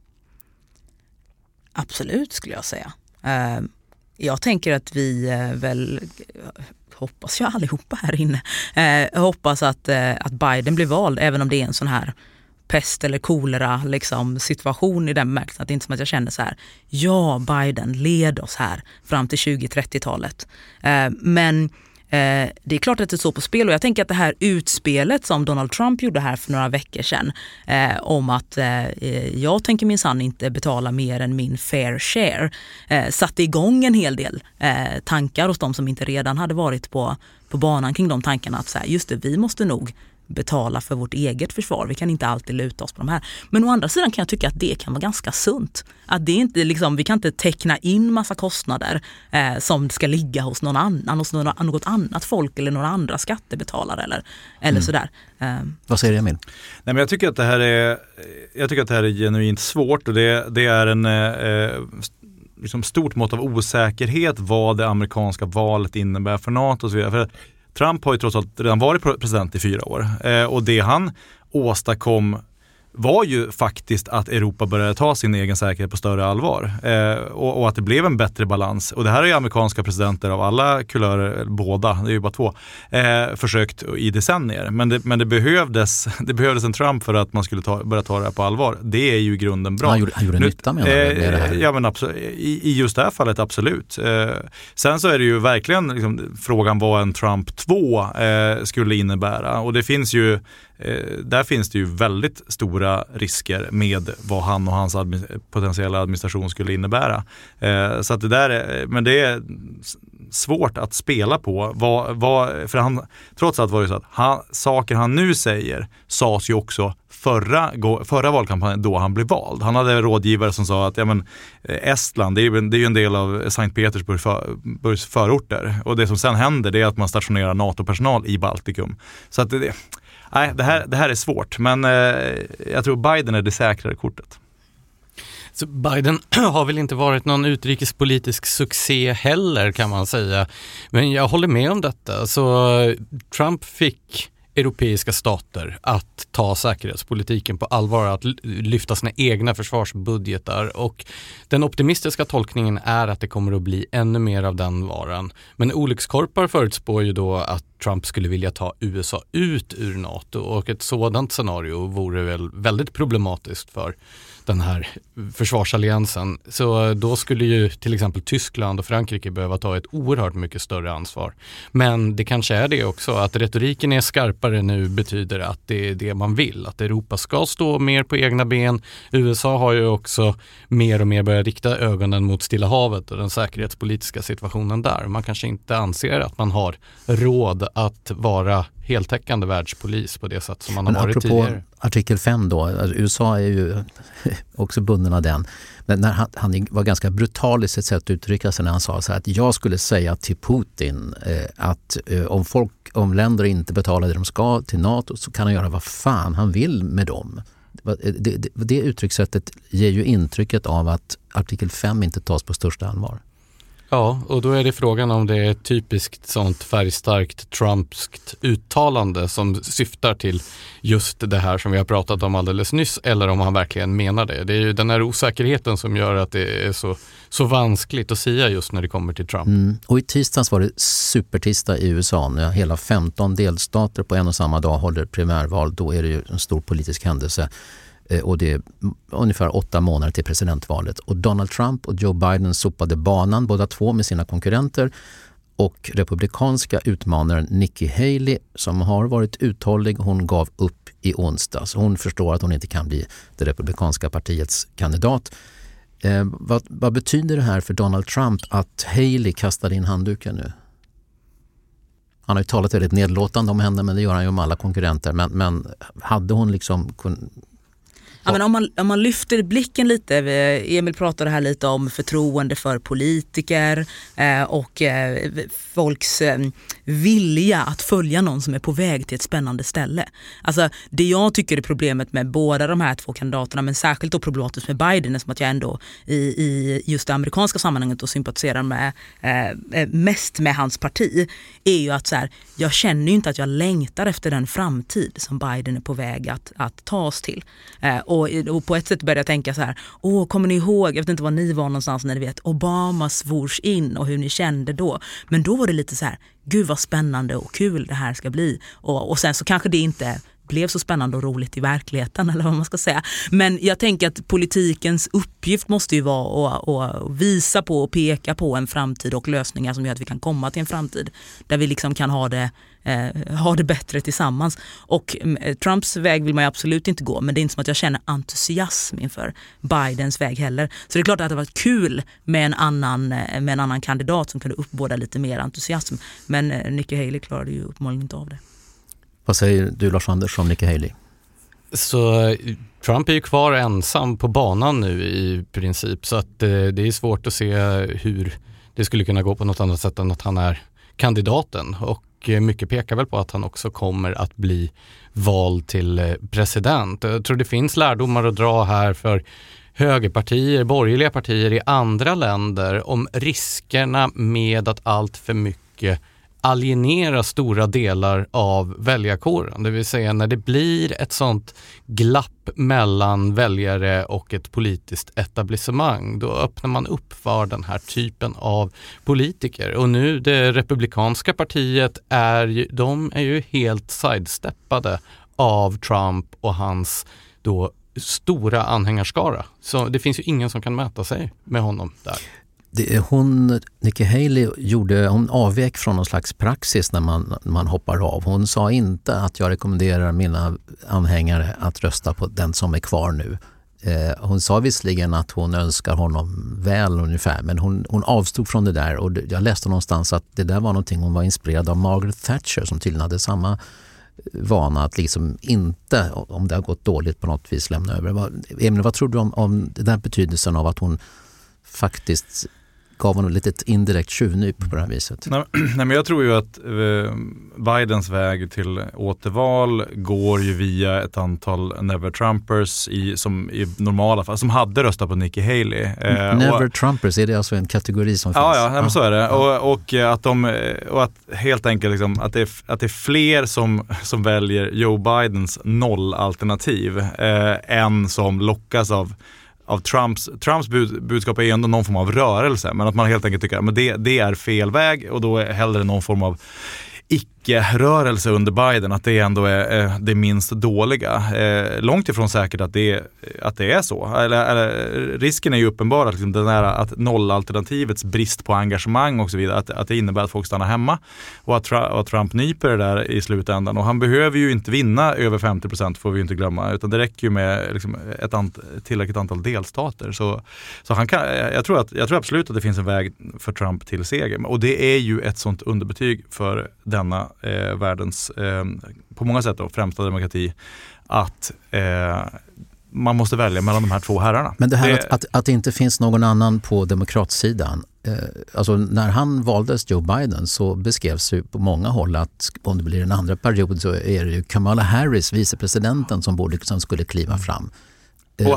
Absolut, skulle jag säga. Jag tänker att vi väl, hoppas jag allihopa här inne, hoppas att Biden blir vald, även om det är en sån här pest eller kolera liksom, situation i den bemärkelsen. Att det är inte som att jag känner så här, ja, Biden led oss här fram till 2030-talet. Men det är klart att det är så på spel, och jag tänker att det här utspelet som Donald Trump gjorde här för några veckor sedan om att jag tänker minsann inte betala mer än min fair share, satte igång en hel del tankar hos de som inte redan hade varit på banan kring de tankarna, att så här, just det, vi måste nog betala för vårt eget försvar. Vi kan inte alltid luta oss på de här. Men å andra sidan kan jag tycka att det kan vara ganska sunt. Att det inte liksom, vi kan inte teckna in massa kostnader som ska ligga hos någon annan, hos något annat folk eller några andra skattebetalare eller sådär. Vad säger Emil? Nej, men jag tycker att det här är genuint svårt, och det är en liksom stort mått av osäkerhet vad det amerikanska valet innebär för NATO och så vidare. För Trump har ju trots allt redan varit president i 4 år. Och det han åstadkom var ju faktiskt att Europa började ta sin egen säkerhet på större allvar. Och att det blev en bättre balans. Och det här är ju amerikanska presidenter av alla kulörer, båda, det är ju bara 2, försökt i decennier. Men det behövdes en Trump för att man skulle börja ta det här på allvar. Det är ju i grunden bra. Han gjorde nytta med det här. Ja, men absolut, i just det här fallet absolut. Sen så är det ju verkligen liksom, frågan vad en Trump 2 skulle innebära. Och det finns ju där finns det ju väldigt stora risker med vad han och hans potentiella administration skulle innebära. Så att det där men det är svårt att spela på. För han, trots allt var det så att saker han nu säger sades ju också förra valkampanjen då han blev vald. Han hade rådgivare som sa att Estland, det är ju en del av Sankt Petersburgs förorter. Och det som sen händer, det är att man stationerar NATO-personal i Baltikum. Så att det här är svårt, men jag tror Biden är det säkrare kortet. Så Biden har väl inte varit någon utrikespolitisk succé heller, kan man säga. Men jag håller med om detta. Så Trump fick europeiska stater att ta säkerhetspolitiken på allvar, att lyfta sina egna försvarsbudgetar, och den optimistiska tolkningen är att det kommer att bli ännu mer av den varan. Men olyckskorpar förutspår ju då att Trump skulle vilja ta USA ut ur NATO, och ett sådant scenario vore väl väldigt problematiskt för den här försvarsalliansen. Så då skulle ju till exempel Tyskland och Frankrike behöva ta ett oerhört mycket större ansvar. Men det kanske är det också, att retoriken är skarpare nu betyder att det är det man vill. Att Europa ska stå mer på egna ben. USA har ju också mer och mer börjat rikta ögonen mot Stilla havet och den säkerhetspolitiska situationen där. Man kanske inte anser att man har råd att vara heltäckande världspolis på det sätt som man har varit tidigare. Artikel 5 då, USA är ju också bunden av den. Men när han var ganska brutal i sitt sätt att uttrycka sig när han sa så här, att jag skulle säga till Putin att om länder inte betalar det de ska till NATO, så kan han göra vad fan han vill med dem. Det uttryckssättet ger ju intrycket av att artikel 5 inte tas på största allvar. Ja, och då är det frågan om det är ett typiskt sånt färgstarkt Trumpskt uttalande som syftar till just det här som vi har pratat om alldeles nyss, eller om han verkligen menar det. Det är ju den här osäkerheten som gör att det är så vanskligt att säga just när det kommer till Trump. Och i tisdags var det supertisdag i USA, när hela 15 delstater på en och samma dag håller primärval. Då är det ju en stor politisk händelse. Och det är ungefär 8 månader till presidentvalet. Och Donald Trump och Joe Biden sopade banan, båda två med sina konkurrenter. Och republikanska utmanaren Nikki Haley, som har varit uthållig, hon gav upp i onsdags. Hon förstår att hon inte kan bli det republikanska partiets kandidat. Vad betyder det här för Donald Trump att Haley kastade in handduken nu? Han har ju talat väldigt nedlåtande om henne, men det gör han ju om alla konkurrenter. Men hade hon liksom Ja, men om man lyfter blicken lite, Emil pratade här lite om förtroende för politiker och folks vilja att följa någon som är på väg till ett spännande ställe. Alltså det jag tycker är problemet med båda de här två kandidaterna, men särskilt då problematiskt med Biden, är som att jag ändå i just det amerikanska sammanhanget och sympatiserar med mest med hans parti, är ju att så här, jag känner ju inte att jag längtar efter den framtid som Biden är på väg att ta oss till. Och på ett sätt började jag tänka så här, kommer ni ihåg, jag vet inte var ni var någonstans när ni vet, Obama svors in och hur ni kände då. Men då var det lite så här, gud vad spännande och kul det här ska bli. Och sen så kanske det inte blev så spännande och roligt i verkligheten, eller vad man ska säga. Men jag tänker att politikens uppgift måste ju vara att visa på och peka på en framtid och lösningar som gör att vi kan komma till en framtid där vi liksom kan ha det bättre tillsammans. Och Trumps väg vill man ju absolut inte gå, men det är inte som att jag känner entusiasm inför Bidens väg heller. Så det är klart att det var kul med en annan kandidat som kunde uppbåda lite mer entusiasm. Men Nikki Haley klarade ju uppenbarligen inte av det. Vad säger du, Lars-Anders, om Nikki Haley? Så Trump är ju kvar ensam på banan nu i princip, så att det är svårt att se hur det skulle kunna gå på något annat sätt än att han är kandidaten. Och mycket pekar väl på att han också kommer att bli vald till president. Jag tror det finns lärdomar att dra här för högerpartier, borgerliga partier i andra länder om riskerna med att allt för mycket alienera stora delar av väljarkåren. Det vill säga när det blir ett sånt glapp mellan väljare och ett politiskt etablissemang, då öppnar man upp för den här typen av politiker. Och nu det republikanska partiet är ju helt sidesteppade av Trump och hans då stora anhängarskara. Så det finns ju ingen som kan mäta sig med honom där. Nikki Haley hon avvek från någon slags praxis när man hoppar av. Hon sa inte att jag rekommenderar mina anhängare att rösta på den som är kvar nu. Hon sa visserligen att hon önskar honom väl ungefär, men hon avstod från det där. Och jag läste någonstans att det där var någonting hon var inspirerad av Margaret Thatcher, som tydligen hade samma vana att liksom inte, om det har gått dåligt på något vis, lämna över. Emil, vad tror du om den där betydelsen av att hon faktiskt gav honom lite indirekt tjuvnyp på det här viset? Nej, men jag tror ju att Bidens väg till återval går ju via ett antal Never Trumpers som i normala fall, som hade röstat på Nikki Haley. Never Trumpers, är det alltså en kategori som finns? Ja, men så är det. Och att helt enkelt liksom, att det är fler som väljer Joe Bidens nollalternativ än som lockas av Trumps budskap är ändå någon form av rörelse, men att man helt enkelt tycker att det är fel väg, och då är hellre någon form av icke-rörelse under Biden, att det ändå är det minst dåliga. Långt ifrån säkert att det är så. Eller risken är ju uppenbar att, liksom, att nollalternativets brist på engagemang och så vidare, att det innebär att folk stannar hemma, och att Trump nyper det där i slutändan. Och han behöver ju inte vinna över 50%, får vi ju inte glömma, utan det räcker ju med liksom, tillräckligt antal delstater. Så jag tror absolut att det finns en väg för Trump till seger, och det är ju ett sånt underbetyg för denna världens på många sätt då, främsta demokrati, att man måste välja mellan de här två herrarna. Men det här att det inte finns någon annan på demokratsidan, alltså när han valdes, Joe Biden, så beskrevs ju på många håll att om det blir en andra period så är det ju Kamala Harris, vicepresidenten, som skulle kliva fram. Och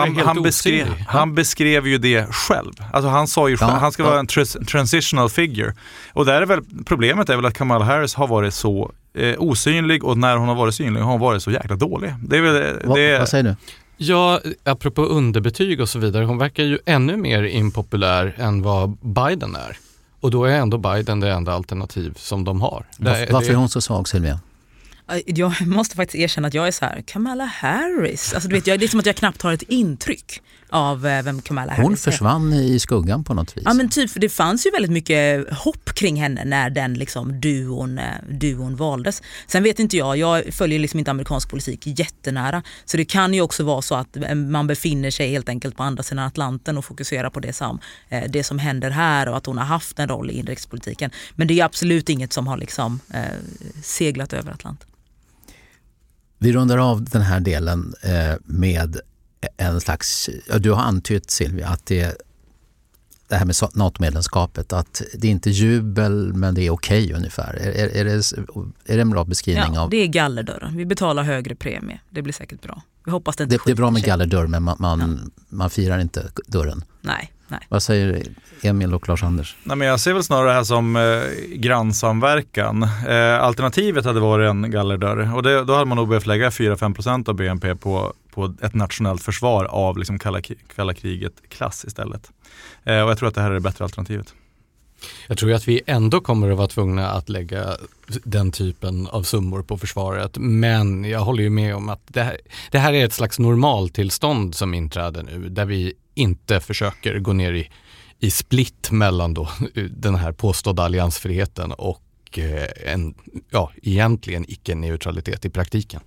han beskrev ju det själv. Alltså han sa ju han ska vara en transitional figure. Och där är väl problemet är väl att Kamala Harris har varit så osynlig, och när hon har varit synlig har hon varit så jäkla dålig. Det är väl, vad säger du? Ja, apropå underbetyg och så vidare, hon verkar ju ännu mer impopulär än vad Biden är. Och då är ändå Biden det enda alternativ som de har. Varför är hon så svag, Silvia? Jag måste faktiskt erkänna att jag är så här, Kamala Harris. Alltså, du vet, det är som att jag knappt har ett intryck av vem Kamala Harris är. Hon försvann i skuggan på något vis. Ja, men typ, för det fanns ju väldigt mycket hopp kring henne när den liksom duon valdes. Sen vet inte jag följer liksom inte amerikansk politik jättenära. Så det kan ju också vara så att man befinner sig helt enkelt på andra sidan Atlanten och fokuserar på det som händer här, och att hon har haft en roll i inrikespolitiken. Men det är absolut inget som har liksom seglat över Atlanten. Vi rundar av den här delen med en slags, du har antytt Silvia att det här med NATO-medlemskapet, att det är inte jubel men det är okej ungefär. Är det en bra beskrivning? Ja, av? Det är gallerdörren. Vi betalar högre premie. Det blir säkert bra. Vi hoppas det inte det är bra med gallerdörr, men man firar inte dörren. Nej. Vad säger Emil och Lars-Anders? Nej, men jag ser väl snarare det här som grannsamverkan. Alternativet hade varit en gallerdörr. Och då hade man nog behövt lägga 4-5% av BNP på ett nationellt försvar av liksom kalla kriget-klass istället. Och jag tror att det här är det bättre alternativet. Jag tror att vi ändå kommer att vara tvungna att lägga den typen av summor på försvaret. Men jag håller ju med om att det här är ett slags normaltillstånd som inträder nu. Där vi inte försöker gå ner i split mellan då den här påstådda alliansfriheten och egentligen icke-neutralitet i praktiken.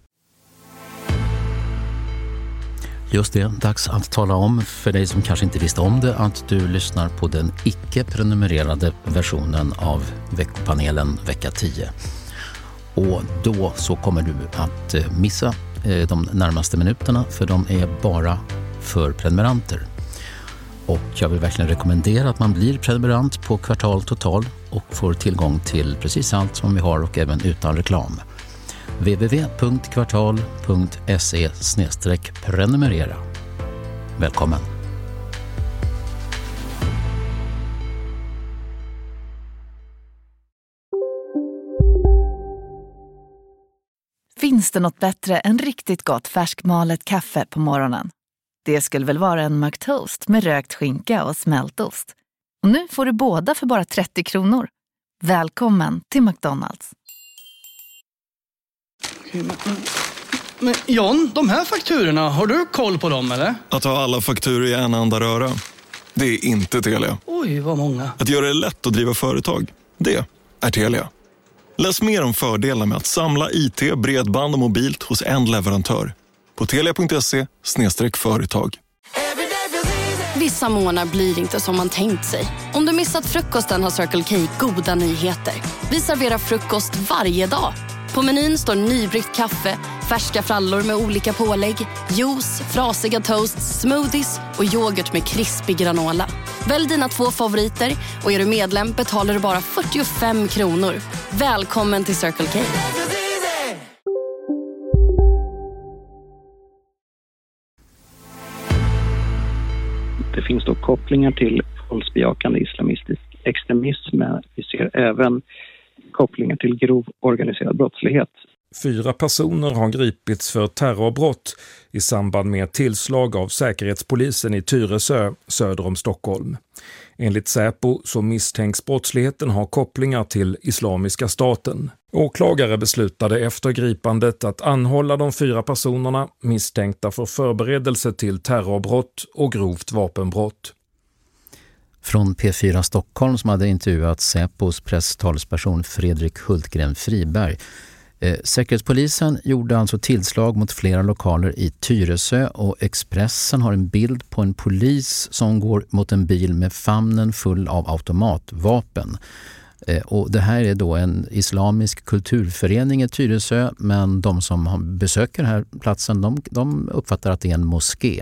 Just det, dags att tala om för dig som kanske inte visste om det att du lyssnar på den icke-prenumererade versionen av veckopanelen vecka 10. Och då så kommer du att missa de närmaste minuterna, för de är bara för prenumeranter. Och jag vill verkligen rekommendera att man blir prenumerant på Kvartal Total och får tillgång till precis allt som vi har och även utan reklam. www.kvartal.se/prenumerera. Välkommen! Finns det något bättre än riktigt gott färskmalet kaffe på morgonen? Det skulle väl vara en McToast med rökt skinka och smältost. Och nu får du båda för bara 30 kronor. Välkommen till McDonald's. Men John, de här fakturorna, har du koll på dem eller? Att ha alla fakturor i en enda röra, det är inte Telia. Oj, vad många. Att göra det lätt att driva företag, det är Telia. Läs mer om fördelarna med att samla IT, bredband och mobilt hos en leverantör på telia.se/företag. Vissa månader blir inte som man tänkt sig. Om du missat frukosten har Circle K goda nyheter. Vi serverar frukost varje dag. På menyn står nybryggt kaffe, färska frallor med olika pålägg, juice, frasiga toasts, smoothies och yoghurt med krispig granola. Välj dina 2 favoriter och är du medlem betalar du bara 45 kronor. Välkommen till Circle K. Det finns då kopplingar till våldsbejakande islamistisk extremism. Vi ser även kopplingar till grov organiserad brottslighet. 4 personer har gripits för terrorbrott i samband med tillslag av säkerhetspolisen i Tyresö söder om Stockholm. Enligt Säpo så misstänks brottsligheten ha kopplingar till Islamiska staten. Åklagare beslutade efter gripandet att anhålla de 4 personerna misstänkta för förberedelse till terrorbrott och grovt vapenbrott. Från P4 Stockholm som hade intervjuat Säpos presstalesperson Fredrik Hultgren Friberg. Säkerhetspolisen gjorde alltså tillslag mot flera lokaler i Tyresö och Expressen har en bild på en polis som går mot en bil med famnen full av automatvapen. Och det här är då en islamisk kulturförening i Tyresö, men de som besöker den här platsen de uppfattar att det är en moské.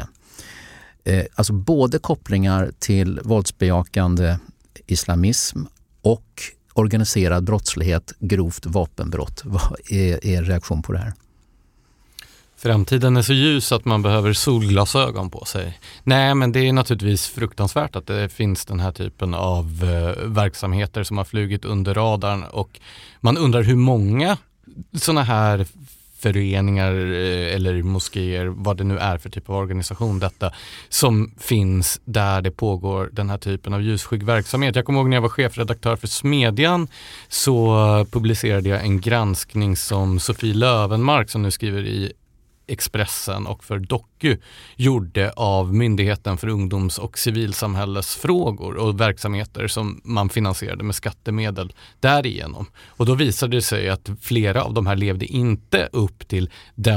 Alltså både kopplingar till våldsbejakande islamism och organiserad brottslighet, grovt vapenbrott. Vad är er reaktion på det här? Framtiden är så ljus att man behöver solglasögon på sig. Nej, men det är naturligtvis fruktansvärt att det finns den här typen av verksamheter som har flugit under radarn, och man undrar hur många sådana här föreningar eller moskéer, vad det nu är för typ av organisation detta, som finns där det pågår den här typen av ljusskygg verksamhet. Jag kommer ihåg när jag var chefredaktör för Smedjan så publicerade jag en granskning som Sofie Lövenmark, som nu skriver i Expressen och för Doku, gjorde av Myndigheten för ungdoms- och civilsamhällesfrågor och verksamheter som man finansierade med skattemedel därigenom. Och då visade det sig att flera av de här levde inte upp till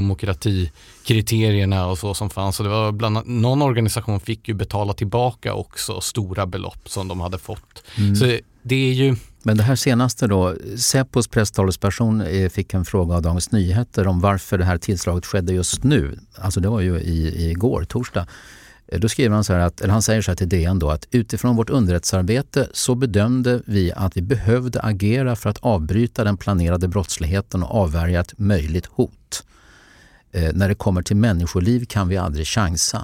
demokratikriterierna och så som fanns. Och det var bland annat, någon organisation fick ju betala tillbaka också stora belopp som de hade fått. Så det är ju... Men det här senaste då, Säpos presstalesperson fick en fråga av Dagens Nyheter om varför det här tillslaget skedde just nu. Alltså det var ju igår, torsdag. Då skriver han så här att, eller han säger så här till DN då, att utifrån vårt underrättelsearbete så bedömde vi att vi behövde agera för att avbryta den planerade brottsligheten och avvärja ett möjligt hot. När det kommer till människoliv kan vi aldrig chansa.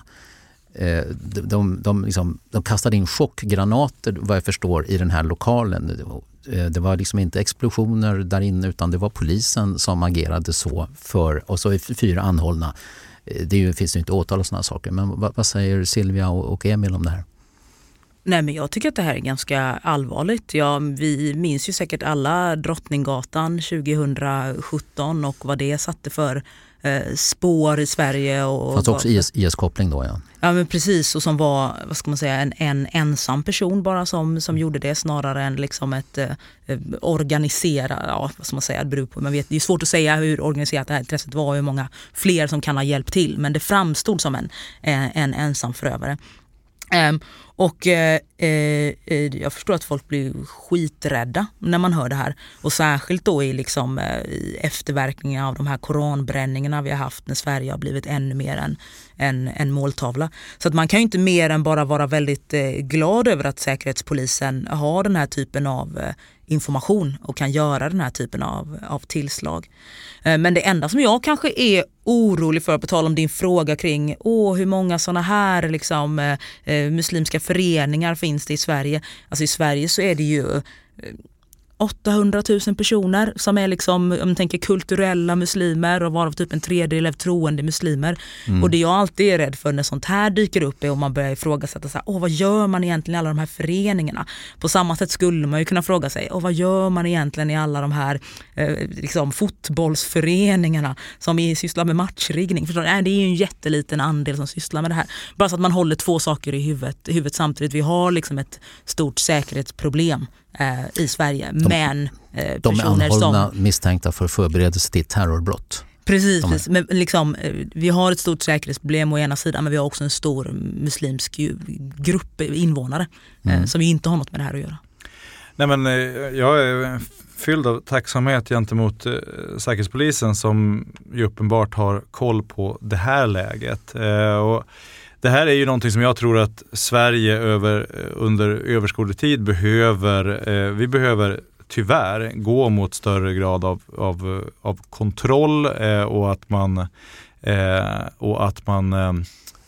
De kastade in chockgranater, vad jag förstår, i den här lokalen. Det var liksom inte explosioner där inne, utan det var polisen som agerade så och så är 4 anhållna. Finns ju inte åtal och sådana saker. Men vad säger Silvia och Emil om det här? Nej, men jag tycker att det här är ganska allvarligt. Vi minns ju säkert alla Drottninggatan 2017 och vad det satte för spår i Sverige. Och fast också IS-koppling då, ja. Ja, men precis. Och som var, vad ska man säga, en ensam person bara som gjorde det, snarare än liksom ett organisera, vad ska man säga, det beror på. Man vet, det är svårt att säga hur organiserat det här intresset var och hur många fler som kan ha hjälpt till. Men det framstod som en ensam förövare. Jag förstår att folk blir skiträdda när man hör det här. Och särskilt då i efterverkningar av de här koranbränningarna vi har haft när Sverige har blivit ännu mer en måltavla. Så att man kan ju inte mer än bara vara väldigt glad över att Säkerhetspolisen har den här typen av information och kan göra den här typen av tillslag. Men det enda som jag kanske är orolig för, på tal om din fråga kring hur många sådana här muslimska föreningar finns det i Sverige. Alltså i Sverige så är det ju 800 000 personer som är om man tänker kulturella muslimer och varav typ en tredjedel är troende muslimer. Och det jag alltid är rädd för när sånt här dyker upp är om man börjar ifrågasätta så här, vad gör man egentligen i alla de här föreningarna? På samma sätt skulle man ju kunna fråga sig, vad gör man egentligen i alla de här fotbollsföreningarna som sysslar med matchriggning? Förstår du? Det är ju en jätteliten andel som sysslar med det här. Bara så att man håller 2 saker i huvudet samtidigt. Vi har ett stort säkerhetsproblem i Sverige, men de är anhållna misstänkta för förberedelse till terrorbrott. Precis, men vi har ett stort säkerhetsproblem å ena sidan, men vi har också en stor muslimsk grupp invånare som inte har något med det här att göra. Nej, men jag är fylld av tacksamhet gentemot Säkerhetspolisen som ju uppenbart har koll på det här läget. Och det här är ju någonting som jag tror att Sverige under överskådlig tid behöver tyvärr gå mot större grad av kontroll och att man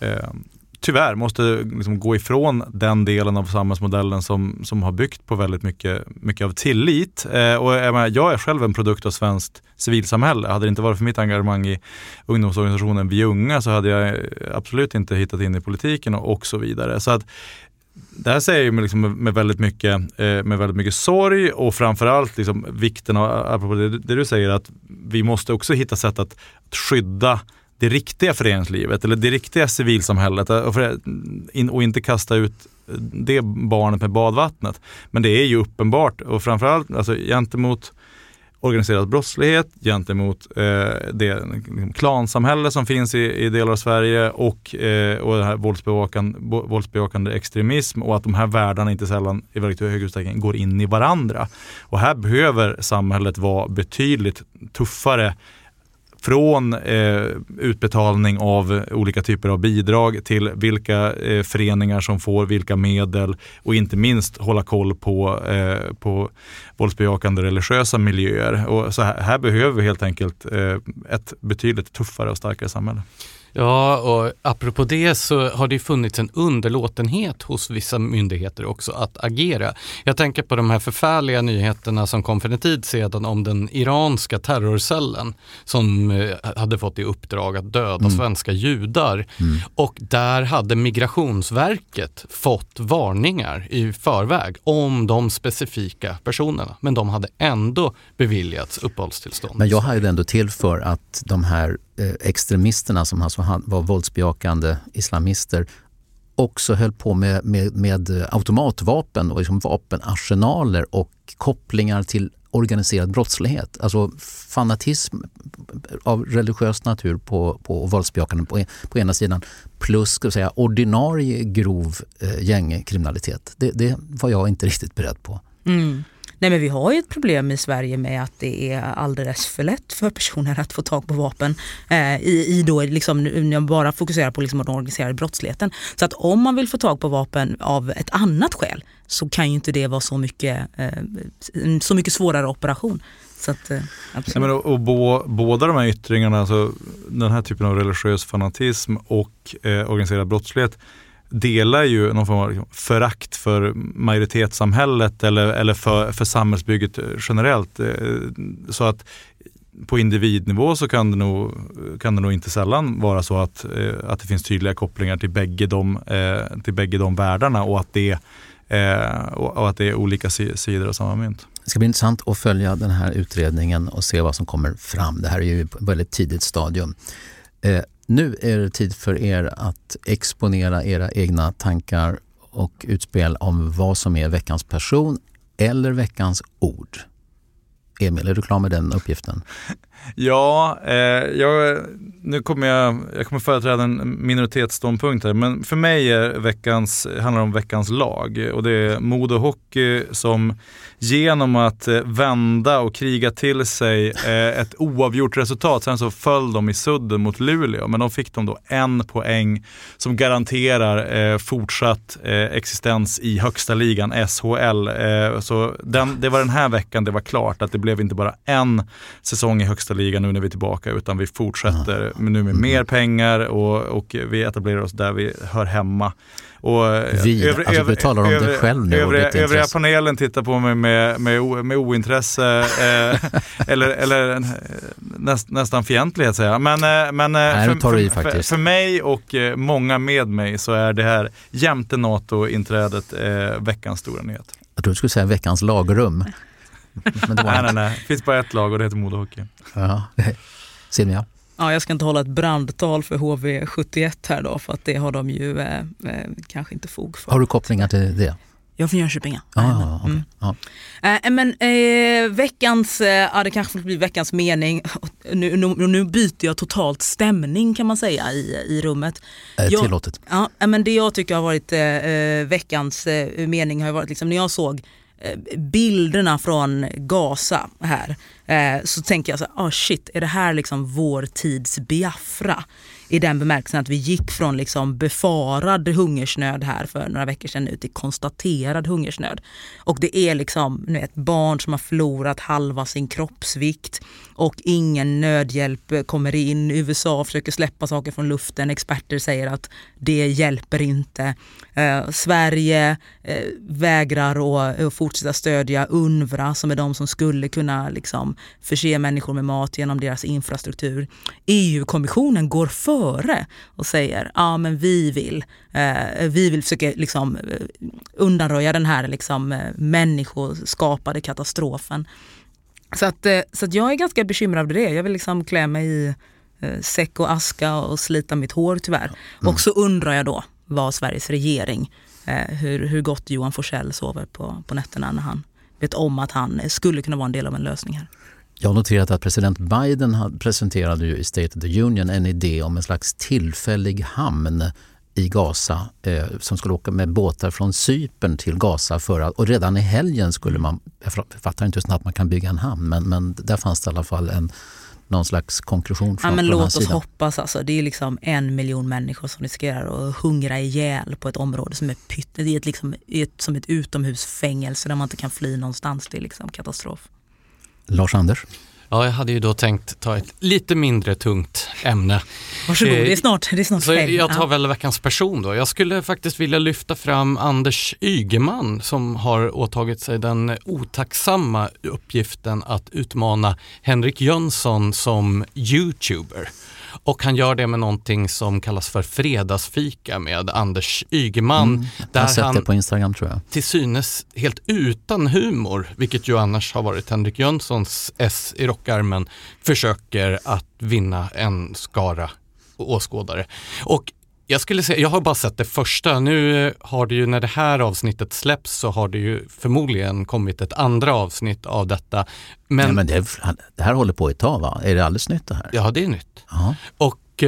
tyvärr måste gå ifrån den delen av samhällsmodellen som har byggt på väldigt mycket av tillit. Och jag är själv en produkt av svenskt civilsamhälle. Hade det inte varit för mitt engagemang i ungdomsorganisationen Vi Unga så hade jag absolut inte hittat in i politiken och så vidare. Så att det här säger ju med väldigt mycket sorg och framförallt vikten av, apropå det du säger, att vi måste också hitta sätt att skydda det riktiga föreningslivet eller det riktiga civilsamhället och inte kasta ut det barnet med badvattnet. Men det är ju uppenbart och framförallt gentemot organiserad brottslighet, gentemot det klansamhälle som finns i delar av Sverige och det här våldsbejakande extremism och att de här världarna inte sällan i väldigt hög utsträckning går in i varandra. Och här behöver samhället vara betydligt tuffare från utbetalning av olika typer av bidrag till vilka föreningar som får vilka medel och inte minst hålla koll på våldsbejakande religiösa miljöer. Och så här behöver vi helt enkelt ett betydligt tuffare och starkare samhälle. Ja, och apropå det så har det funnits en underlåtenhet hos vissa myndigheter också att agera. Jag tänker på de här förfärliga nyheterna som kom för en tid sedan om den iranska terrorcellen som hade fått i uppdrag att döda svenska judar. Och där hade Migrationsverket fått varningar i förväg om de specifika personerna. Men de hade ändå beviljats uppehållstillstånd. Men jag hade ändå till för att de här extremisterna som alltså var våldsbejakande islamister också höll på med automatvapen och vapenarsenaler och kopplingar till organiserad brottslighet. Alltså fanatism av religiös natur på våldsbejakande på ena sidan plus ska jag säga, ordinarie grov gängkriminalitet. Det var jag inte riktigt beredd på. Nej, men vi har ju ett problem i Sverige med att det är alldeles för lätt för personer att få tag på vapen i då liksom, när jag bara fokuserar på liksom den organiserade brottsligheten. Så att om man vill få tag på vapen av ett annat skäl så kan ju inte det vara så mycket svårare operation. Så att, absolut. Ja, men båda de här yttringarna, alltså den här typen av religiös fanatism och organiserad brottslighet, delar ju någon form av förakt för majoritetssamhället eller för samhällsbygget generellt. Så att på individnivå så kan det nog inte sällan vara så att det finns tydliga kopplingar till bägge de världarna och att det är olika sidor av samma mynt. Det ska bli intressant att följa den här utredningen och se vad som kommer fram. Det här är ju ett väldigt tidigt stadium. Nu är det tid för er att exponera era egna tankar och utspel om vad som är veckans person eller veckans ord. Emil, är du klar med den uppgiften? Ja, nu kommer jag företräda en minoritetsståndpunkt här, men för mig handlar det om veckans lag, och det är Modo Hockey som genom att vända och kriga till sig ett oavgjort resultat, sen så föll de i sudden mot Luleå, men de fick de då 1 poäng som garanterar fortsatt existens i högsta ligan SHL. Så det var den här veckan det var klart att det blev inte bara en säsong i högsta ligan nu när vi är tillbaka, utan vi fortsätter nu med mer pengar och vi etablerar oss där vi hör hemma. Och vi talar om det själv nu. Övriga panelen tittar på mig med ointresse eller nästan fientlighet, säger jag. Men för mig och många med mig så är det här jämte NATO-inträdet veckans stora nyhet. Jag tror du skulle säga veckans lagrum. Men det var nej. Det finns bara ett lag och det heter Modo Hockey. Ja, Silvia. Ja, jag ska inte hålla ett brandtal för HV71 här då, för att det har de ju kanske inte fog för. Har du kopplingar till det? Jag är från Jönköping. Men veckans, det kanske blir veckans mening. Nu byter jag totalt stämning, kan man säga, i rummet. Tillåtet. Men det jag tycker har varit veckans mening har varit liksom, när jag såg bilderna från Gaza här, så tänker jag så här, shit, är det här liksom vår tids Biafra? I den bemärkelsen att vi gick från liksom befarad hungersnöd här för några veckor sedan ut till konstaterad hungersnöd. Och det är liksom ett barn som har förlorat halva sin kroppsvikt och ingen nödhjälp kommer in. USA försöker släppa saker från luften. Experter säger att det hjälper inte. Sverige vägrar att fortsätta stödja UNRWA, som är de som skulle kunna liksom förse människor med mat genom deras infrastruktur. EU-kommissionen går före och säger men vi vill försöka liksom undanröja den här liksom människoskapade katastrofen. Så att jag är ganska bekymrad över det. Jag vill liksom klä mig i säck och aska och slita mitt hår, tyvärr. Och så undrar jag då vad Sveriges regering, hur gott Johan Forssell sover på nätterna när han vet om att han skulle kunna vara en del av en lösning här. Jag har noterat att president Biden presenterade ju i State of the Union en idé om en slags tillfällig hamn i Gaza som skulle åka med båtar från Cypern till Gaza och redan i helgen skulle man, jag fattar inte hur snabbt man kan bygga en hamn, men där fanns det i alla fall någon slags konklusion från men låt oss hoppas, alltså. Det är liksom 1 miljon människor som riskerar att hungra ihjäl på ett område som är som ett utomhusfängelse där man inte kan fly någonstans. Det är liksom katastrof. Lars-Anders? Ja, jag hade ju då tänkt ta ett lite mindre tungt ämne. Varsågod, det är snart så jag tar väl veckans person då. Jag skulle faktiskt vilja lyfta fram Anders Ygeman, som har åtagit sig den otacksamma uppgiften att utmana Henrik Jönsson som YouTuber. Och han gör det med någonting som kallas för fredagsfika med Anders Ygeman. Jag har sett det på Instagram, tror jag. Till synes helt utan humor, vilket ju annars har varit Henrik Jönssons S i rockarmen, försöker att vinna en skara åskådare. Och jag skulle säga, jag har bara sett det första. Nu har det ju, när det här avsnittet släpps, så har det ju förmodligen kommit ett andra avsnitt av detta. Men det här håller på ett tag, va? Är det alldeles nytt det här? Ja, det är nytt. Aha. Och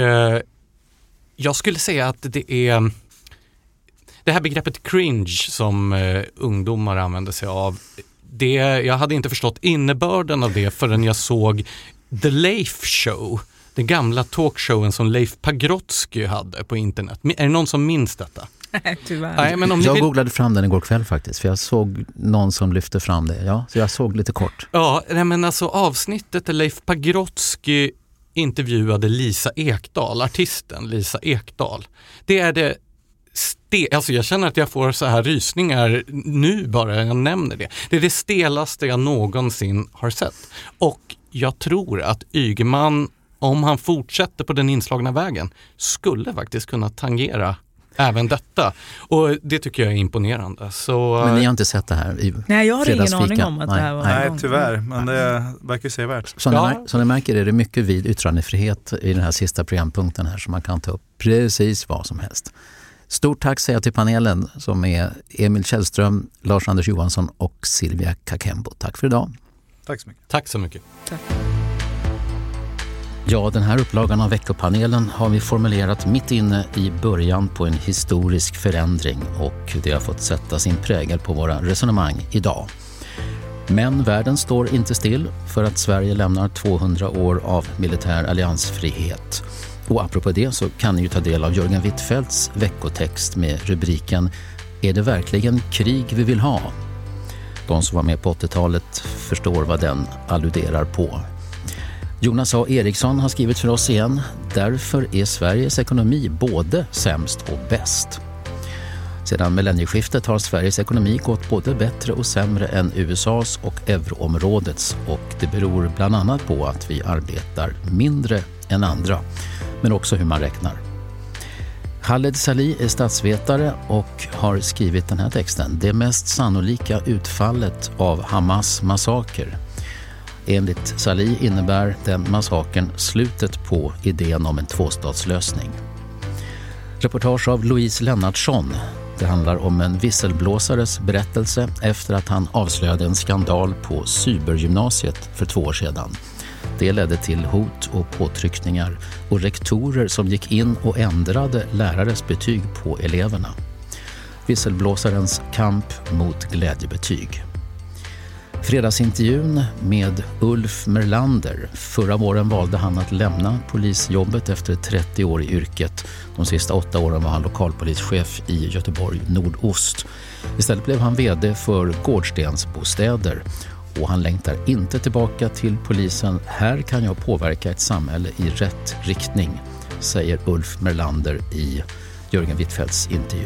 jag skulle säga att det är det här begreppet cringe som ungdomar använder sig av jag hade inte förstått innebörden av det förrän jag såg The Leif Show. Den gamla talkshowen som Leif Pagrotsky hade på internet. Är det någon som minns detta? Nej, tyvärr. Nej, men jag googlade fram den igår kväll faktiskt, för jag såg någon som lyfte fram det. Ja, så jag såg lite kort. Ja, men alltså avsnittet där Leif Pagrotsky intervjuade Lisa Ekdahl, artisten Lisa Ekdahl. Det är det alltså jag känner att jag får så här rysningar nu bara jag nämner det. Det är det stelaste jag någonsin har sett. Och jag tror att Ygeman, om han fortsätter på den inslagna vägen, skulle faktiskt kunna tangera även detta. Och det tycker jag är imponerande. Så, men ni har inte sett det här i Nej, jag har ingen aning om att det här var. Nej, tyvärr. Men det verkar ju sevärt. Som ni märker är det mycket vid yttrandefrihet i den här sista programpunkten här, så man kan ta upp precis vad som helst. Stort tack säger jag till panelen som är Emil Källström, Lars-Anders Johansson och Silvia Kakembo. Tack för idag. Tack så mycket. Tack så mycket. Tack. Ja, den här upplagan av veckopanelen har vi formulerat mitt inne i början på en historisk förändring, och det har fått sätta sin prägel på våra resonemang idag. Men världen står inte still för att Sverige lämnar 200 år av militär alliansfrihet. Och apropå det så kan ni ju ta del av Jörgen Wittfeldts veckotext med rubriken "Är det verkligen krig vi vill ha?" De som var med på 80-talet förstår vad den alluderar på. Jonas A. Eriksson har skrivit för oss igen: "Därför är Sveriges ekonomi både sämst och bäst." Sedan millennieskiftet har Sveriges ekonomi gått både bättre och sämre än USAs och euroområdets, och det beror bland annat på att vi arbetar mindre än andra, men också hur man räknar. Khaled Salih är statsvetare och har skrivit den här texten: "Det mest sannolika utfallet av Hamas massaker." Enligt Salih innebär den massakern slutet på idén om en tvåstatslösning. Reportage av Louise Lennartsson. Det handlar om en visselblåsares berättelse efter att han avslöjade en skandal på cybergymnasiet för 2 år sedan. Det ledde till hot och påtryckningar och rektorer som gick in och ändrade lärares betyg på eleverna. Visselblåsarens kamp mot glädjebetyg. Fredagsintervjun med Ulf Merlander. Förra våren valde han att lämna polisjobbet efter 30 år i yrket. De sista 8 åren var han lokalpolischef i Göteborg Nordost. Istället blev han vd för Gårdstensbostäder. Och han längtar inte tillbaka till polisen. Här kan jag påverka ett samhälle i rätt riktning, säger Ulf Merlander i Jörgen Wittfeldts intervju.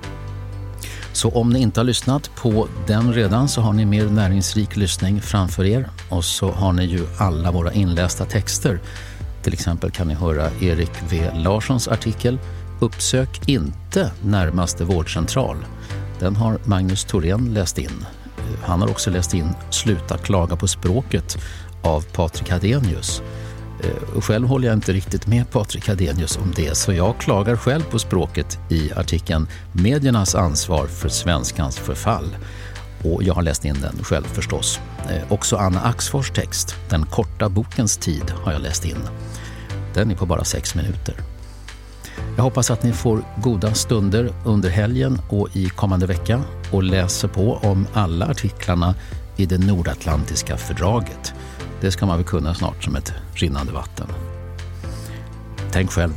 Så om ni inte har lyssnat på den redan så har ni mer näringsrik lyssning framför er. Och så har ni ju alla våra inlästa texter. Till exempel kan ni höra Erik V. Larssons artikel "Uppsök inte närmaste vårdcentral". Den har Magnus Thorén läst in. Han har också läst in "Sluta klaga på språket" av Patrik Hadenius. Och själv håller jag inte riktigt med Patrik Hadenius om det, så jag klagar själv på språket i artikeln "Mediernas ansvar för svenskans förfall". Och jag har läst in den själv förstås. Också Anna Axfors text "Den korta bokens tid" har jag läst in. Den är på bara 6 minuter. Jag hoppas att ni får goda stunder under helgen och i kommande vecka och läser på om alla artiklarna i det nordatlantiska fördraget. Det ska man väl kunna snart som ett rinnande vatten. Tänk själv.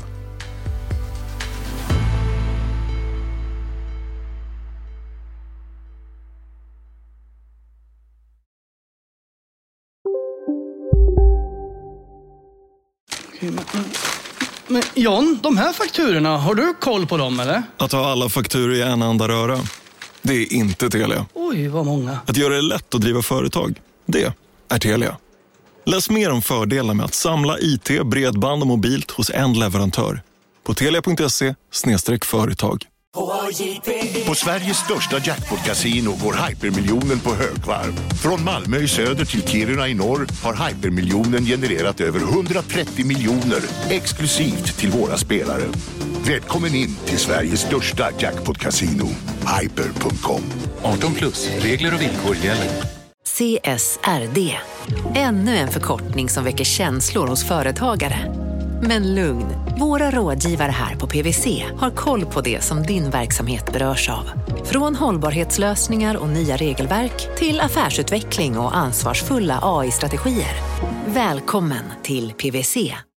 Men John, de här fakturorna, har du koll på dem eller? Att ha alla fakturor i en enda röra, det är inte Telia. Oj, vad många. Att göra det lätt att driva företag, det är Telia. Läs mer om fördelar med att samla IT, bredband och mobilt hos en leverantör på telia.se/företag. På Sveriges största jackpot-casino går hypermiljonen på högvarv. Från Malmö i söder till Kiruna i norr har hypermiljonen genererat över 130 miljoner exklusivt till våra spelare. Välkommen in till Sveriges största jackpot-casino, hyper.com. 18+, regler och villkor gäller. CSRD, ännu en förkortning som väcker känslor hos företagare. Men lugn, våra rådgivare här på PwC har koll på det som din verksamhet berörs av. Från hållbarhetslösningar och nya regelverk till affärsutveckling och ansvarsfulla AI-strategier. Välkommen till PwC.